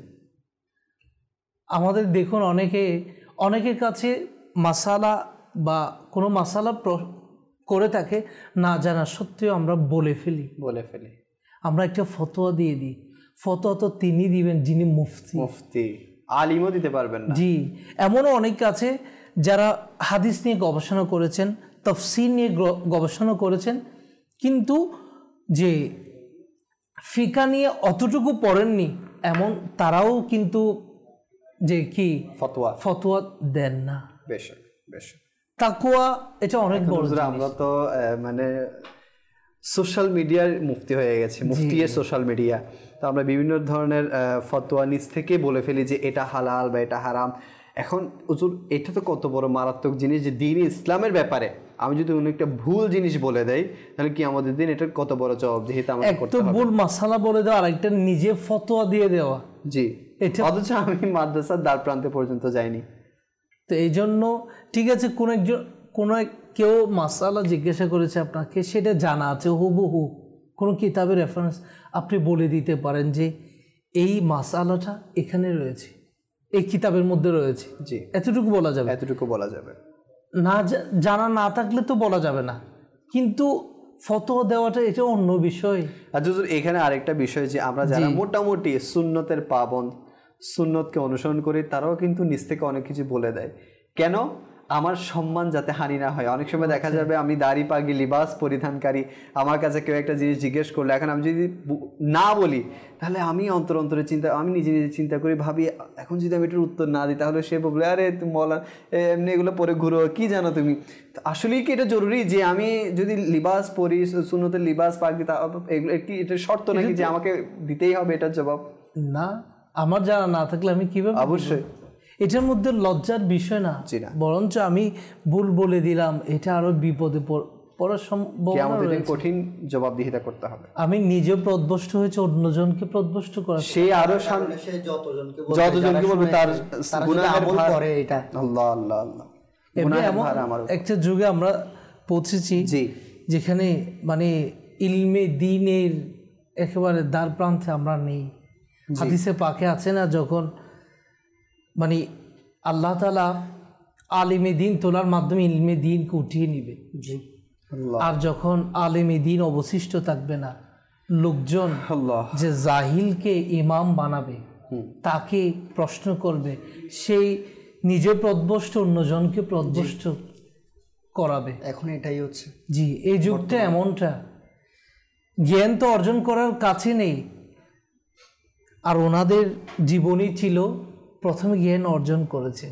আমাদের দেখুন অনেকের কাছে মাসালা বা কোনো মাসালা করে থাকে না জানা সত্ত্বেও আমরা বলে ফেলি, আমরা একটা ফতোয়া দিয়ে দিই। ফতোয়া তো তিনি দিবেন যিনি মুফতি, আলিমও দিতে পারবেন না। জি, এমনও অনেক আছে যারা হাদিস নিয়ে গবেষণা করেছেন, তাফসীর নিয়ে গবেষণা করেছেন, কিন্তু যে ফিকা নিয়ে অতটুকু পড়েননি, এমন তারাও কিন্তু যে কি ফতোয়া দেন না। তাকওয়া এটা অনেক বড়। আমরা তো মানে সোশ্যাল মিডিয়ার মুফতি হয়ে গেছে, মুফতিয়ের সোশ্যাল মিডিয়া। তো আমরা বিভিন্ন ধরনের ফতোয়া নিজ থেকে বলে ফেলি যে এটা হালাল বা এটা হারাম। এখন হুজুর এটা তো কত বড় মারাত্মক জিনিস যে দ্বীন ইসলামের ব্যাপারে আমি যদি অন্য একটা ভুল জিনিস বলে দেই তাহলে কি আমাদের দিন এটার কত বড় জবাবদিহিতা আমাদের করতে হবে। একটা ভুল মাসালা বলে দেওয়া আর একটা নিজে ফতোয়া দিয়ে দেওয়া, জি, অথচ আমি মাদ্রাসার দ্বার প্রান্তে পর্যন্ত যাইনি। তো এই জন্য ঠিক আছে, কেউ মাসালা জিজ্ঞাসা করেছে আপনাকে, সেটা জানা আছে হুবহু, কোনো কিতাবের রেফারেন্স আপনি বলে দিতে পারেন যে এই মাসালাটা এখানে রয়েছে, এই কিতাবের মধ্যে রয়েছে, জি, এতটুকু বলা যাবে, এতটুকু বলা যাবে। না জানা না থাকলে তো বলা যাবে না, কিন্তু ফতোয়া দেওয়াটা এটা অন্য বিষয়। আর হুজুর এখানে আরেকটা বিষয় যে আমরা যারা মোটামুটি সুন্নতের পাবন্দ, সুন্নতকে অনুসরণ করি, তারাও কিন্তু নিজ থেকে অনেক কিছু বলে দেয়। কেন? আমার সম্মান যাতে হানি না হয়। অনেক সময় দেখা যাবে আমি দাড়ি পাগি লিবাস পরিধানকারী, আমার কাছে কেউ একটা জিনিস জিজ্ঞেস করলো, এখন আমি যদি না বলি তাহলে আমি অন্তরে চিন্তা, আমি নিজে নিজে চিন্তা করি, ভাবি এখন যদি আমি এটার উত্তর না দিই তাহলে সে বলবে আরে তুমি বলা এমনি এগুলো পরে ঘুরো, কি জানো তুমি। আসলেই কি এটা জরুরি যে আমি যদি লিবাস পরি, সুন্নতের লিবাস পাগি, তা এগুলো কি এটা শর্ত নাকি যে আমাকে দিতেই হবে এটার জবাব? না, আমার জানা না থাকলে আমি কিভাবে? অবশ্যই এটার মধ্যে লজ্জার বিষয় না, বরঞ্চ আমি ভুল বলে দিলাম, এটা আরো বিপদে পড়ার সম্ভাবনা রয়েছে, কঠিন জবাবদিহিতা করতে হবে। আমি নিজে প্রদ্ভষ্ট হয়েছে, অন্যজনকে প্রদ্ভষ্ট করা, সে আরো যতজনকে বলবে তার গুনাহের ভার করে এটা। আল্লাহ আল্লাহ আল্লাহ, একটা যুগে আমরা পৌঁছেছি যেখানে মানে ইলমে দ্বীনের একেবারে দ্বার প্রান্তে আমরা নেই। হাদিসে পাকে আছে না, যখন মানে আল্লাহ তাআলা আলিমে দ্বীন তোলার মাধ্যমে ইলমে দ্বীনকে উঠিয়ে নিবে, আর যখন আলিমে দ্বীন অবশিষ্ট থাকবে না, লোকজন যে জাহিলকে ইমাম বানাবে, তাকে প্রশ্ন করবে, সেই নিজে প্রদ্ভষ্ট অন্যজনকে প্রদ্ভষ্ট করাবে। এখন এটাই হচ্ছে। জি, এই যুগটা এমনটা, জ্ঞান তো অর্জন করার কাছে নেই। আর ওনাদের জীবনী ছিল প্রথমে জ্ঞান অর্জন করেছেন,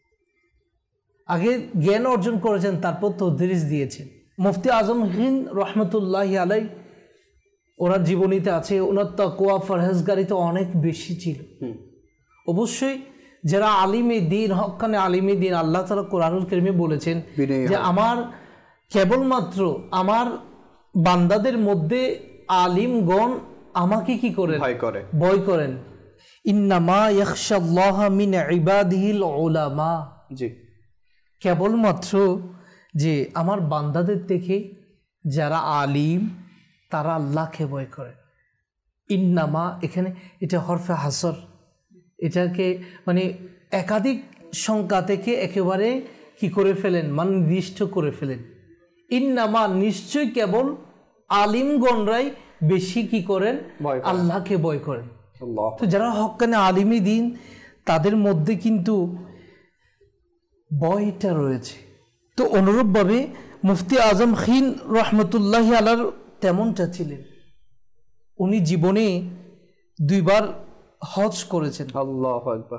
আগে জ্ঞান অর্জন করেছেন, তারপর তদরিস দিয়েছেন। মুফতি আজম হিন্দ রহমতুল্লাহ আলাই, ওনার জীবনীতে আছে ওনার তাকওয়া ফরহেজগারিতে অনেক বেশি ছিল। অবশ্যই যারা আলিমে দ্বীন, হক্কানে আলিমে দ্বীন, আল্লাহ তাআলা কোরআনুল কারীমে বলেছেন যে আমার কেবলমাত্র আমার বান্দাদের মধ্যে আলিমগণ আমাকে কি করেন? ভয় করেন। ইন্নামা ইয়াখশাল্লাহ মিন ইবাদিহিল উলামা, জি, কেবলমাত্র যে আমার বান্দাদের থেকে যারা আলিম তারা আল্লাহকে ভয় করে। ইন্নামা এখানে এটা হরফে হাসর, এটাকে মানে একাধিক সংখ্যা থেকে একেবারে কি করে ফেলেন, মানে নির্দিষ্ট করে ফেলেন। ইন্নামা নিশ্চয় কেবল আলিমগণরাই বেশি কি করেন? আল্লাহকে ভয় করেন। তো যারা হক্কানে আলিমে দ্বীন তাদের মধ্যে কিন্তু ভয়টা রয়েছে। তো অনুরূপভাবে মুফতি আজম খিন রহমতুল্লাহ আলার তেমনটা ছিলেন। উনি জীবনে 2 বার হজ করেছেন। আল্লাহু আকবার,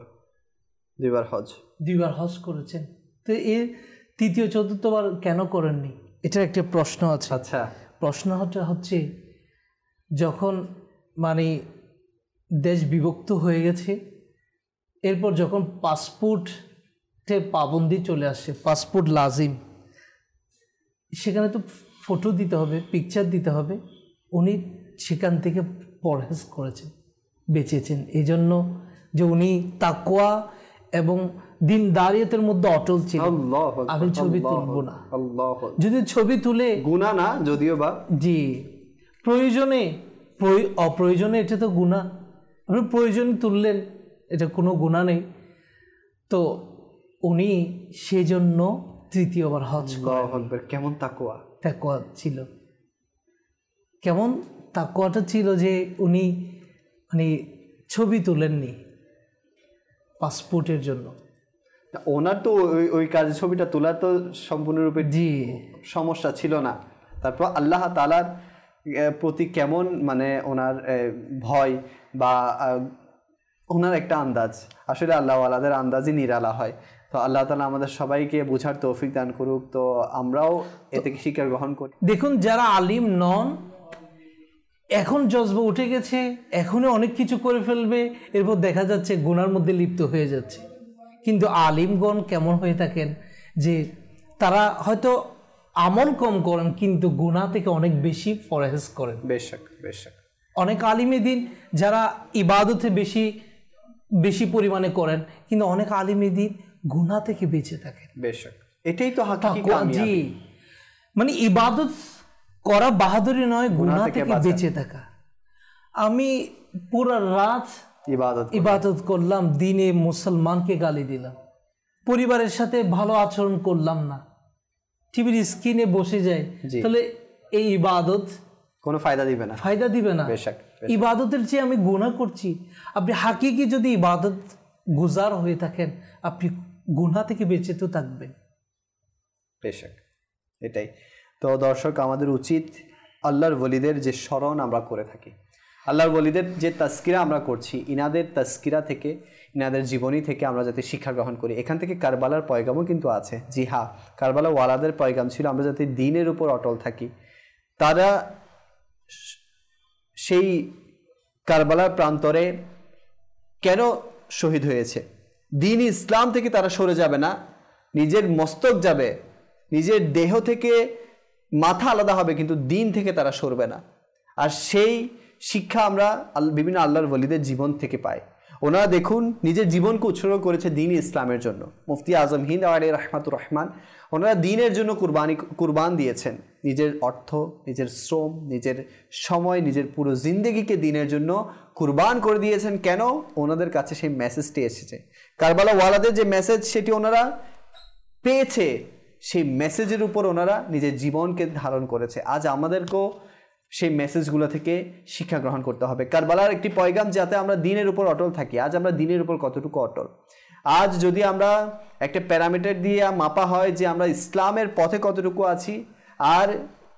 2 বার হজ করেছেন। তো এর 3য় 4র্থবার কেন করেননি, এটার একটা প্রশ্ন আছে। আচ্ছা, প্রশ্নটা হচ্ছে যখন মানে দেশ বিভক্ত হয়ে গেছে, এরপর যখন পাসপোর্টের পাবন্দি চলে আসে, পাসপোর্ট লাজিম, সেখানে তো ফটো দিতে হবে, পিকচার দিতে হবে। উনি সেখান থেকে পরহেজ করেছেন, বেঁচেছেন, এই জন্য যে উনি তাকওয়া এবং দিনদারিয়তের মধ্যে অটল ছিলেন। আমি ছবি তুলবো না, যদি ছবি তুলে গুনাহ না, যদিও বা জি প্রয়োজনে অপ্রয়োজনে এটা তো গুনাহ, আপনি প্রয়োজনে তুললেন, এটা কোনো গুনাহ নেই। তো উনি সেজন্য 3য়বার হজ করেন। কেমন তাকওয়া ছিল, কেমন তাকওয়াটা ছিল যে উনি মানে ছবি তুলেননি পাসপোর্টের জন্য। ওনার তো ওই কাজে ছবিটা তোলা তো সম্পূর্ণরূপে জি সমস্যা ছিল না। তারপর আল্লাহ তাআলার প্রতি কেমন মানে ওনার ভয় বা ওনার একটা আন্দাজ, আসলে আল্লাহ ওয়ালাদের আন্দাজই নিরালা হয়। তো আল্লাহ তাআলা আমাদের সবাইকে বোঝার তৌফিক দান করুক, তো আমরাও এ থেকে শিক্ষা গ্রহণ করি। দেখুন, যারা আলিম নন এখন জজবা উঠে গেছে, এখনই অনেক কিছু করে ফেলবে, এরপর দেখা যাচ্ছে গুনার মধ্যে লিপ্ত হয়ে যাচ্ছে। কিন্তু আলিমগণ কেমন হয়ে থাকেন যে তারা হয়তো আমল কম করেন কিন্তু গুনাহ থেকে অনেক বেশি ফরেজ করেন। বেশক বেশক। অনেক আলিমে দিন যারা ইবাদতে বেশি বেশি পরিমাণে করেন, কিন্তু অনেক আলিমে দিন গুনাহ থেকে বেঁচে থাকেন। বেশক, এটাই তো হাকিকি কামিয়াবি। মানে ইবাদত করা বাহাদুরি নয়, গুনাহ থেকে বেঁচে থাকা। আমি পুরা রাত ইবাদত করলাম, দিনে মুসলমানকে গালি দিলাম, পরিবারের সাথে ভালো আচরণ করলাম না, টিভির স্ক্রিনে বসে যায়, তাহলে এই ইবাদত কোনো ফায়দা দিবে না, ফায়দা দিবে না। ইবাদতের চেয়ে আমি গুনাহ করছি। আপনি হাকিকি যদি ইবাদত গুজার হয়ে থাকেন, আপনি গুনাহ থেকে বেঁচে তো থাকবেন। বেশক, এটাই তো দর্শক, আমাদের উচিত আল্লাহর ওলিদের যে স্মরণ আমরা করে থাকি, আল্লাহর ওলিদের যে তাজকিরা আমরা করছি, ইনাদের তাজকিরা থেকে, ইনাদের জীবনী থেকে আমরা যাতে শিক্ষা গ্রহণ করি। এখান থেকে কারবালার পয়গামও কিন্তু আছে। জি হ্যাঁ, কারবালা ওয়ালাদের পয়গাম ছিল আমরা যাতে দ্বীনের উপর অটল থাকি। তারা সেই কারবালার প্রান্তরে কেন শহীদ হয়েছে? দ্বীন ইসলাম থেকে তারা সরে যাবে না, নিজের মস্তক যাবে, নিজের দেহ থেকে মাথা আলাদা হবে, কিন্তু দ্বীন থেকে তারা সরবে না। আর সেই শিক্ষা আমরা বিভিন্ন আল্লাহর ওলিদের জীবন থেকে পাই। ওনারা দেখুন নিজের জীবনকে উৎসর্গ করেছে দ্বীন ইসলামের জন্য। মুফতি আজম হিন্দ আলী রহমাতুর রহমান, ওনারা দ্বীনের জন্য কুরবান দিয়েছেন, নিজের অর্থ, নিজের শ্রম, নিজের সময়, নিজের পুরো জিন্দেগিকে দ্বীনের জন্য কুরবান করে দিয়েছেন। কেন? ওনাদের কাছে সেই মেসেজটি এসেছে, কারবালা ওয়ালাদের যে মেসেজ সেটি ওনারা পেয়েছে, সেই মেসেজের উপর ওনারা নিজের জীবনকে ধারণ করেছে। আজ আমাদেরকেও সেই মেসেজগুলো থেকে শিক্ষা গ্রহণ করতে হবে। কারবালার একটি পয়গাম যাতে আমরা দ্বীনের উপর অটল থাকি। আজ আমরা দ্বীনের উপর কতটুকু অটল? আজ যদি আমরা একটা প্যারামিটার দিয়ে মাপা হয় যে আমরা ইসলামের পথে কতটুকু আছি আর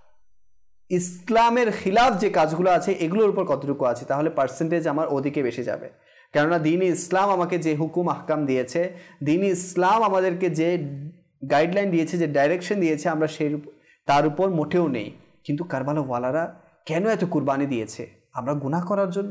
ইসলামের খিলাফ যে কাজগুলো আছে এগুলোর উপর কতটুকু আছি, তাহলে পার্সেন্টেজ আমার ওদিকে বেশি যাবে। কেননা দ্বীন ইসলাম আমাকে যে হুকুম আহকাম দিয়েছে, দ্বীন ইসলাম আমাদেরকে যে গাইডলাইন দিয়েছে, যে ডাইরেকশন দিয়েছে, আমরা সেই তার উপর মোটেও নেই। কিন্তু কারবালা ওয়ালারা কেন এত কুরবানি দিয়েছে? আমরা গুনাহ করার জন্য?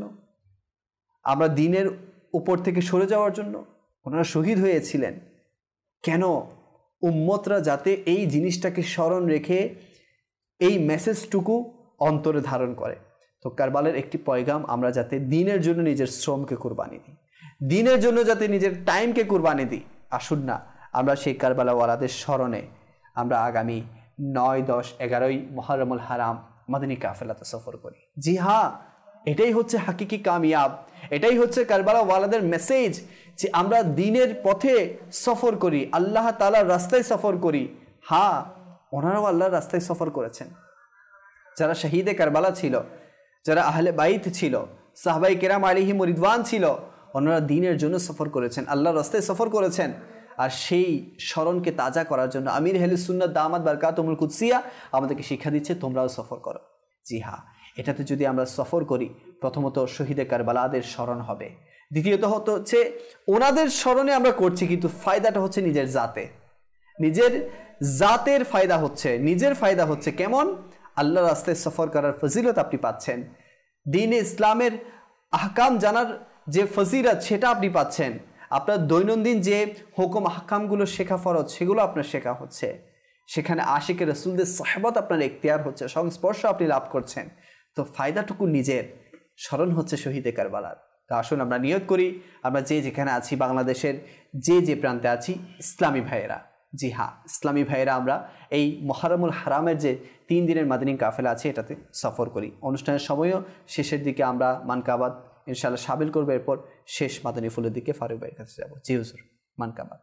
আমরা দ্বীনের উপর থেকে সরে যাওয়ার জন্য? ওনারা শহীদ হয়েছিলেন কেন? উম্মতরা যাতে এই জিনিসটাকে স্মরণ রেখে এই মেসেজটুকু অন্তরে ধারণ করে। তো কারবালার একটি পয়গাম, আমরা যাতে দ্বীনের জন্য নিজের শ্রমকে কুরবানি দিই, দ্বীনের জন্য যাতে নিজের টাইমকে কুরবানি দিই। আসুন না আমরা সেই কারবালা ওয়ালাদের স্মরণে আমরা আগামী 9, 10, 11 মুহররমুল হারাম মাদানী কাফেলাতে সফর করি। জি হ্যাঁ, এটাই হচ্ছে হাকিকি কামিয়াব, এটাই হচ্ছে কারবালা ওয়ালাদের মেসেজ, যে আমরা দ্বীনের পথে সফর করি, আল্লাহ তাআলার রাস্তায় সফর করি। হ্যাঁ, ওনারাও আল্লাহর রাস্তায় সফর করেছেন। যারা শহীদে কারবালা ছিল, যারা আহলে বাইত ছিল, সাহাবায়ে কেরাম আলাইহিম রিদওয়ান ছিল, ওনারা দ্বীনের জন্য সফর করেছেন, আল্লাহর রাস্তায় সফর করেছেন। আর সেই স্মরণকে তাজা করার জন্য আমির আহলে সুন্নাত দামাত বারকাতুহুল কুদসিয়া আমাদেরকে শিক্ষা দিচ্ছে, তোমরাও সফর করো। জি হ্যাঁ, এটাতে যদি আমরা সফর করি, প্রথমত শহীদে কারবালাদের স্মরণ হবে, দ্বিতীয়ত হচ্ছে ওনাদের স্মরণে আমরা করছি, কিন্তু ফায়দাটা হচ্ছে নিজের জাতে, নিজের জাতের ফায়দা হচ্ছে, নিজের ফায়দা হচ্ছে। কেমন? আল্লাহর রাস্তায় সফর করার ফজিলত আপনি পাচ্ছেন, দ্বীন ইসলামের আহকাম জানার যে ফজিলত সেটা আপনি পাচ্ছেন, আপনার দৈনন্দিন যে হুকুম আহকামগুলো শেখা ফরজ সেগুলো আপনার শেখা হচ্ছে, সেখানে আশিকে রাসূলদের সাহবত আপনার এখতিয়ার হচ্ছে, সংস্পর্শ আপনি লাভ করছেন। তো ফায়দাটুকু নিজের, স্মরণ হচ্ছে শহীদে কারবালার। তো আসুন আমরা নিয়ত করি, আমরা যে যেখানে আছি, বাংলাদেশের যে প্রান্তে আছি, ইসলামী ভাইয়েরা, জি হ্যাঁ ইসলামী ভাইয়েরা, আমরা এই মুহররমুল হারামের যে 3 দিনের মাদানী কাফেলা আছে এটাতে সফর করি। অনুষ্ঠানের সময়ও শেষের দিকে আমরা মানকাবাদ ইনশাআল্লাহ সাবিল করবো, এরপর শেষ মাদানী ফুলের দিকে ফারুক ভাইয়ের কাছে যাবো। জি হুজুর, মানকাবাদ।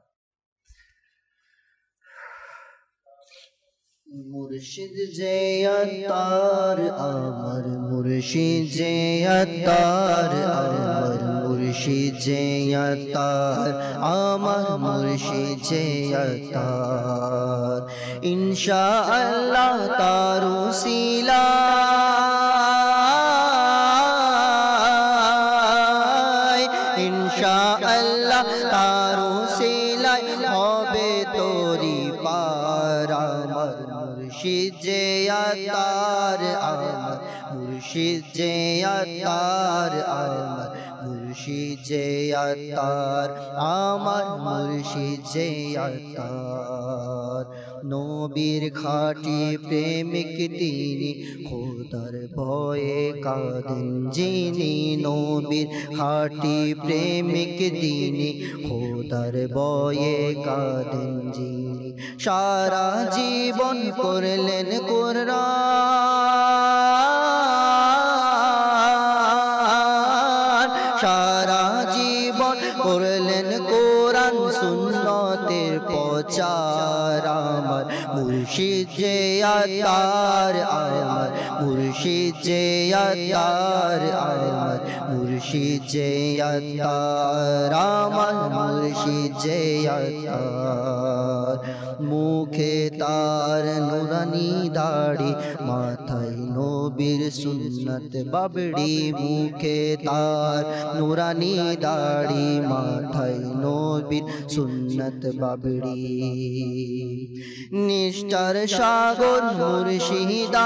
মুর্শিদ যে আতার আমার, মুর্শিদ যে আতার আমার, মুর্শিদ যে আতার আমার, মুর্শিদ যে আতার, ইনশাআল্লাহ তার উসিলা ইনশাআল্লাহ তার উসিলায় হবে তোরি পার। আমার মুর্শিদ যে আতার আমার, মুর্শিদ যে আত্মার আমার মুর্শিদ যে আত্মার আমার মুর্শিদ যে আত্মার নবীর খাঁটি প্রেমিক তিনি খোদার ভয়ে কাঁদেন যিনি নবীর খাঁটি প্রেমিক তিনি খোদার ভয়ে কাঁদেন যিনি সারা জীবন করলেন কুরআন সারা জীবন করলেন কোরআন সুন্নতের প্রচার আমার মুর্শিদ যে আত্মার আমার মুর্শিদ যে আত্মার আমার মুর্শিদ যে আত্মার আমার মুর্শিদ যে আত্মার মুখে তার নুরানি দাড়ি মাথায় নবীর সুন্নত বাবড়ি মুখে তার নুরানি দাড়ি মাথায় নবীর সুন্নত বাবড়ি নিষ্ঠার সাগর মুর্শিদ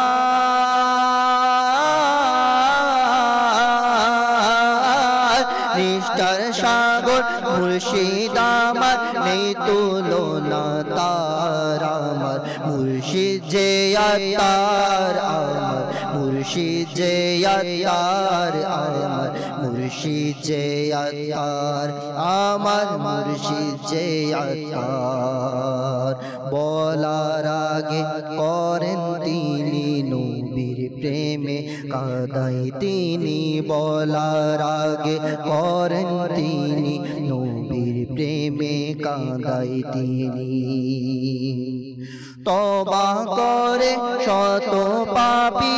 আমার নিষ্ঠার সাগর মুর্শিদ আমার নেই তুলনা তার আমার মুর্শিদ যে আত্মার আমার মুর্শিদ যে আত্মার আমার মুর্শিদ যে আত্মার আমার মুর্শিদ যে আত্মার বলার আগে করেন তিনি নবীর প্রেমে কাদাই তিনি বলার আগে করেন তিনি নবীর প্রেমে কাদাই তিনি তওবা করে শত পাপী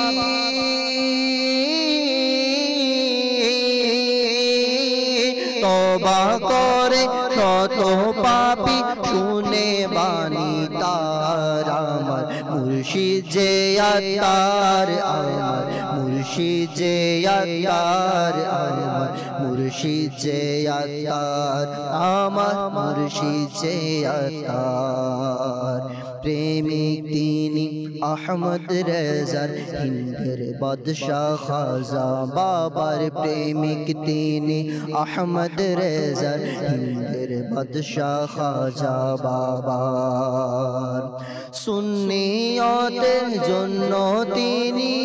তওবা করে শত পাপী শুনে বাণী তার আমার মুর্শিদ যে আত্মার আমার মুর্শিদ যে আত্মার আমার মুর্শিদ যে আত্মার আমার মুর্শিদ যে আত্মার প্রেমিক তিনি আহমদ রেজার হিন্দের বাদশাহ খাজা বাবার প্রেমিক তিনি আহমদ রেজার হিন্দের বাদশাহ খাজা বাবার সুন্নিয়তের জন্য তিনি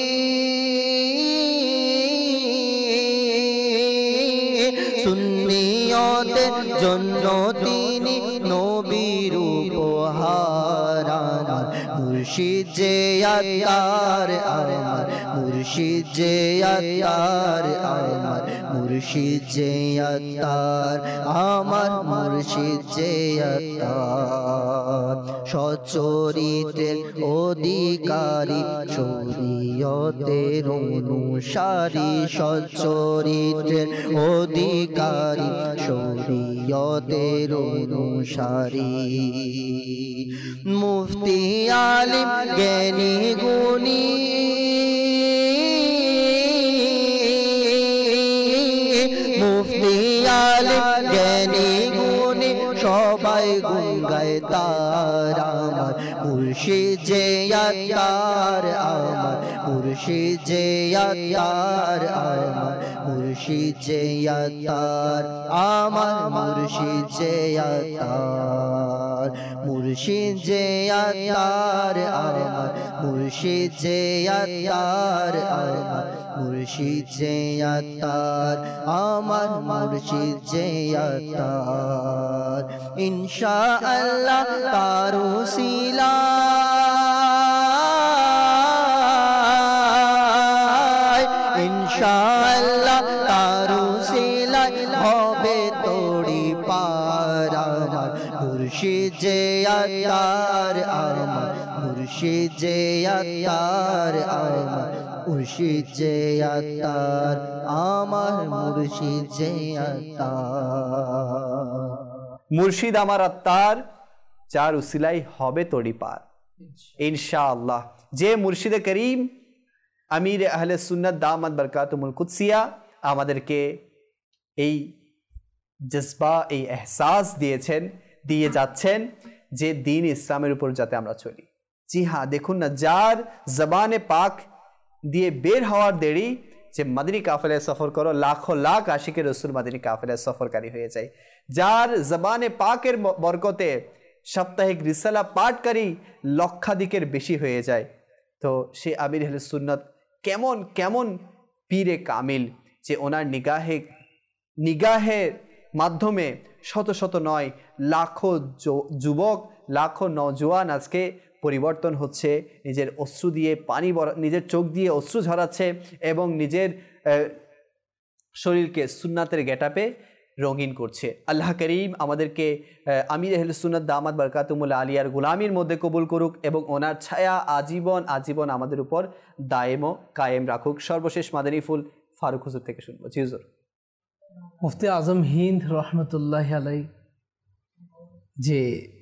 সুন্নিয়তের জন্য তিনি নবীর উপহার আমার মুর্শিদ যে আত্মার আমার মুর্শিদ যে আত্মার আমার মুর্শিদ যে আত্মার আমার মুর্শিদ যে আত্মার সচ্চরিত্রের অধিকারী শরীয়তের অনুসারী সচ্চরিত্রের অধিকারী শরীয়তের অনুসারী মুফতি আলিম জ্ঞানী গুণী মুফতি আলিম জ্ঞানী গুণী সবাই গুণ গায় তার আমার মুর্শিদ যে আত্মার আমার মুর্শিদ যে আত্মার আমার মুর্শিদ যে আত্মার আমার মুর্শিদ যে আত্মার মুর্শিদ যে আত্মার আমার মুর্শিদ যে আত্মার আমার মুর্শিদ যে আত্মার আমার মুর্শিদ যে আত্মার ইনশাআল্লাহ তার উসিলায় ইনশাআল্লাহ তার উসিলায় হবে তোড়ি পার আমার মুর্শিদ যে আত্মার আমার মুর্শিদ যে আত্মার আমার মুর্শিদ যে আত্মার আমার মুর্শিদ যে আত্মার মুর্শিদ আমার আত্মার যার উসিলাই হবে তোড়ি পার ইনশাআল্লাহ। যে মুর্শিদে করিম আমির আহলে সুন্নাত দামাত বরকাতুহুল কুদসিয়া আমাদেরকে এই জজবা এই এহসাস দিয়েছেন দিয়ে যাচ্ছেন যে দ্বীন ইসলামের উপর যাতে আমরা চলি। জি হ্যাঁ, দেখুন না, যার জবানে পাক দিয়ে বের হওয়ার দেরি যে মাদিনী কাফেলায় সফর করো, লাখো লাখ আশিকে রসুল মাদিনী কাফেলায় সফরকারী হয়ে যায়। যার জবানে পাকের বরকতে সাপ্তাহিক রিসালা পাঠকারী লক্ষাধিকের বেশি হয়ে যায়। তো সে আমির আহলে সুন্নাত কেমন কেমন পীরে কামিল যে ওনার নিগাহের মাধ্যমে শত শত নয় লাখো যুবক, লাখো নওজোয়ান আজকে পরিবর্তন হচ্ছে, নিজের অশ্রু দিয়ে পানি, নিজের চোখ দিয়ে অশ্রু ঝরাচ্ছে এবং নিজের শরীরকে সুন্নাতের গেটাপে রঙিন করছে। আল্লাহ করিম আমাদেরকে আমির আহলে সুন্নাত দামাত বরকাতুমুল আলিয়ার গোলামির মধ্যে কবুল করুক এবং ওনার ছায়া আজীবন আজীবন আমাদের উপর দায়েম ও কায়েম রাখুক। সর্বশেষ মাদানী ফুল ফারুক হুজুর থেকে শুনবো। জি হুজুর। মুফতি আজম হিন্দ রহমতুল্লাহ আলাই যে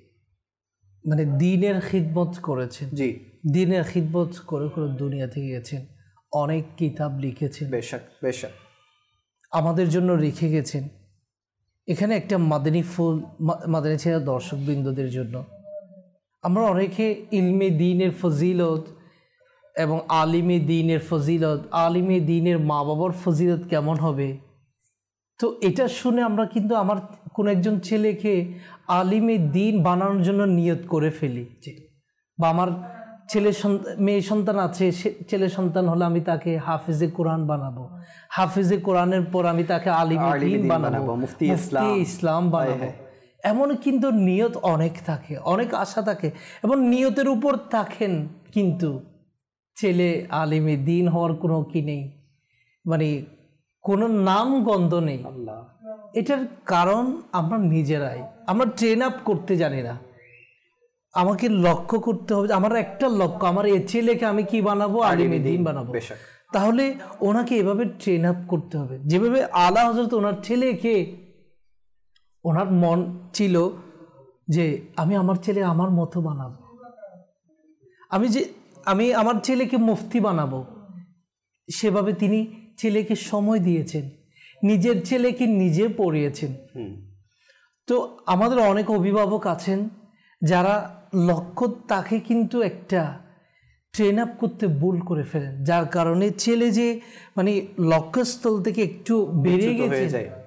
মানে দিনের খিদমত করেছেন, জি, দিনের খিদমত করে করে দুনিয়া থেকে গেছেন, অনেক কিতাব লিখেছেন, বেশক বেশক আমাদের জন্য রেখে গেছেন। এখানে একটা মাদানী ফুল, মাদানী ছেড়া দর্শকবৃন্দদের জন্য আমরা অনেকে ইলমে দ্বীনের ফজিলত এবং আলিমে দ্বীনের ফজিলত, আলিমে দ্বীনের মা বাবার ফজিলত কেমন হবে, তো এটা শুনে আমরা কিন্তু আমার কোনো একজন ছেলেকে আলিমে দ্বীন বানানোর জন্য নিয়ত করে ফেলি, বা আমার মেয়ে সন্তান আছে, ছেলে সন্তান হলে আমি তাকে হাফিজে কোরআন বানাবো, হাফিজে কোরআনের পর আমি তাকে আলিমে দ্বীন বানাবো, মুফতি ইসলাম বানাবো। এমন কিন্তু নিয়ত অনেক থাকে, অনেক আশা থাকে এবং নিয়তের উপর থাকেন, কিন্তু ছেলে আলিমে দ্বীন হওয়ার কোনো কি নেই, মানে কোনো নাম গন্ধ নেই। এটার কারণ আমরা নিজেরাই, আমরা ট্রেন আপ করতে জানি না। আমাকে লক্ষ্য করতে হবে, আমার একটা লক্ষ্য, আমার এ ছেলেকে আমি কি বানাবো, আলিমে দ্বীন বানাবো। তাহলে ওনাকে এভাবে ট্রেন আপ করতে হবে, যেভাবে আলা হযরত ওনার ছেলেকে, ওনার মন ছিল যে আমি আমার ছেলে আমার মতো বানাবো, আমি আমার ছেলেকে মুফতি বানাবো। সেভাবে তিনি ছেলেকে সময় দিয়েছেন, নিজের ছেলেকে নিজে পড়িয়েছেন। তো আমাদের অনেক অভিভাবক আছেন যারা লক্ষ্য তাকে কিন্তু একটা ট্রেন আপ করতে ভুল করে ফেলেন, যার কারণে ছেলে যে মানে লক্ষ্যস্থল থেকে একটু বেড়ে গেছে,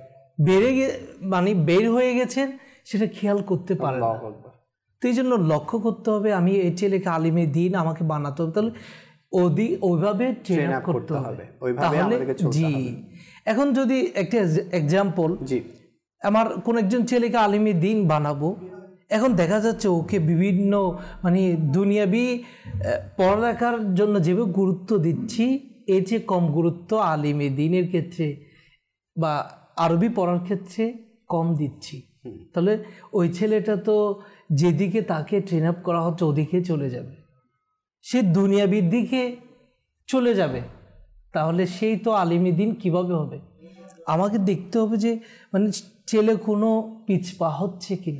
মানে বের হয়ে গেছেন, সেটা খেয়াল করতে পারে না। তো এই জন্য লক্ষ্য করতে হবে আমি এই ছেলেকে আলিমে দ্বীন আমাকে বানাতে হবে, তাহলে ওইভাবে ট্রেন আপ করতে হবে। তাহলে জি, এখন যদি একটা এক্সাম্পল, আমার কোন একজন ছেলেকে আলিমে দ্বীন বানাবো, এখন দেখা যাচ্ছে ওকে বিভিন্ন মানে দুনিয়াবি পড়ালেখার জন্য যেভাবে গুরুত্ব দিচ্ছি, এর চেয়ে কম গুরুত্ব আলিমে দ্বীনের ক্ষেত্রে বা আরবি পড়ার ক্ষেত্রে কম দিচ্ছি। তাহলে ওই ছেলেটা তো যেদিকে তাকে ট্রেন আপ করা হচ্ছে ওদিকে চলে যাবে, সে দুনিয়াবির দিকে চলে যাবে, তাহলে সেই তো আলিমে দ্বীন কিভাবে হবে? আমাকে দেখতে হবে যে মানে ছেলে কোনো পিছপা হচ্ছে কিনা।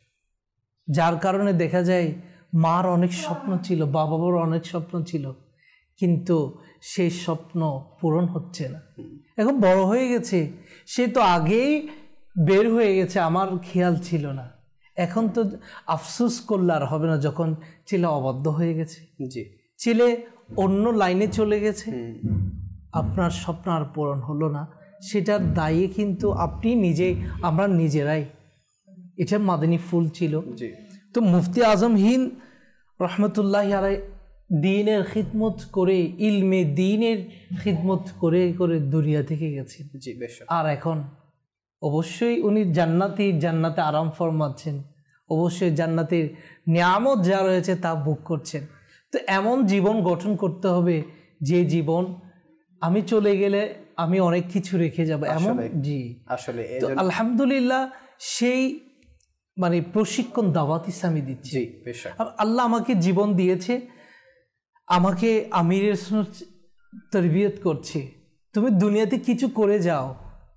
যার কারণে দেখা যায় মার অনেক স্বপ্ন ছিল, বাবার অনেক স্বপ্ন ছিল, কিন্তু সেই স্বপ্ন পূরণ হচ্ছে না। এখন বড় হয়ে গেছে, সে তো আগেই বের হয়ে গেছে, আমার খেয়াল ছিল না। এখন তো আফসোস করলে আর হবে না, যখন ছেলে অবাধ্য হয়ে গেছে, ছেলে অন্য লাইনে চলে গেছে, আপনার স্বপ্ন আর পূরণ হলো না, সেটার দায়ী কিন্তু আপনি নিজেই, আমরা নিজেরাই। এটা মাদানী ফুল ছিল। তো মুফতি আজম হিন্দ রহমতুল্লাহ আলাইহি দ্বীনের খিদমত করে, ইলমে দ্বীনের খিদমত করে করে দুনিয়া থেকে গেছেন। আর এখন অবশ্যই উনি জান্নাতে আরাম ফরমাচ্ছেন, অবশ্যই জান্নাতের নিয়ামত যা রয়েছে তা ভোগ করছেন। তো এমন জীবন গঠন করতে হবে যে জীবন আমি চলে গেলে আমি অনেক কিছু রেখে যাব, এমন। জি আসলে তো আলহামদুলিল্লাহ সেই মানে প্রশিক্ষণ দাওয়াত ইসলামী দিচ্ছি। আল্লাহ আমাকে জীবন দিয়েছে, আমাকে আমিরের তরবিয়ত করছে, তুমি দুনিয়াতে কিছু করে যাও।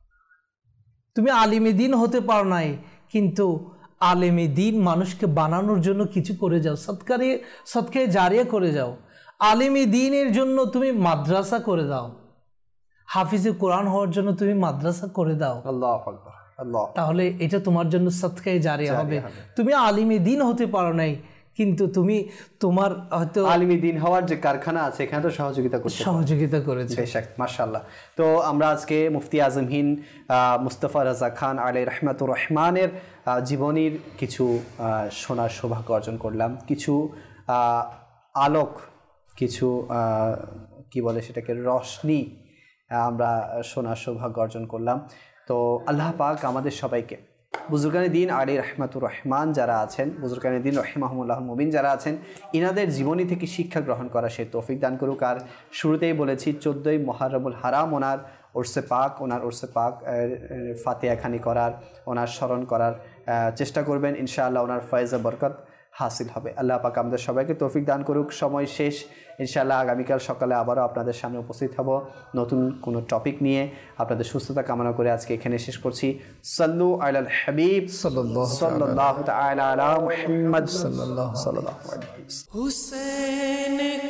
তুমি আলিমে দ্বীন হতে পারো নাই, কিন্তু আলেমে দ্বীন মানুষকে বানানোর জন্য কিছু করে যাও, সদকায়ে জারিয়া করে যাও। আলেমে দ্বীনের জন্য তুমি মাদ্রাসা করে দাও, হাফিজে কোরআন হওয়ার জন্য তুমি মাদ্রাসা করে দাও। আল্লাহু আকবার, আল্লাহ। তাহলে এটা তোমার জন্য সদকায়ে জারিয়া হবে। তুমি আলিমে দ্বীন হতে পারো নাই, কিন্তু তুমি তোমার হয়তো আলিমি দিন হওয়ার যে কারখানা আছে এখানে তো সহযোগিতা করেছে। বেশক, মাশাআল্লাহ। তো আমরা আজকে মুফতি আজম হিন্দ মুস্তাফা রাজা খান আলাইহি রাহমাতুর রহমানের জীবনীর কিছু শোনার সৌভাগ্য অর্জন করলাম, কিছু আলোক, কিছু কি বলে সেটাকে, রশনি আমরা শোনার সৌভাগ্য অর্জন করলাম। তো আল্লাহ পাক আমাদের সবাইকে বুজুর্গানে দিন আলী রহমাতুর রহমান যারা আছেন, বুজুর্গানে দিন রহিমাহুল্লাহ মুবিন যারা আছেন, ইনাদের জীবনী থেকে শিক্ষা গ্রহণ করা সে তৌফিক দান করুক। আর শুরুতেই বলেছি 14ই মুহররমুল হারাম ওনার ওরসে পাক ফাতিহাখানি করার, ওনার স্মরণ করার চেষ্টা করবেন, ইনশাআল্লাহ ওনার ফয়েজ বরকত হাসিল হবে। আল্লাহ পাক আমাদের সবাইকে তৌফিক দান করুক। সময় শেষ, ইনশাআল্লাহ আগামীকাল সকালে আবারও আপনাদের সামনে উপস্থিত হব নতুন কোনো টপিক নিয়ে। আপনাদের সুস্থতা কামনা করে আজকে এখানে শেষ করছি। সাল্লু আলাল হাবিব সাল্লাল্লাহু তাআলা আলা মুহাম্মদ সাল্লাল্লাহু আলাইহি ওয়াসাল্লাম। হুসেন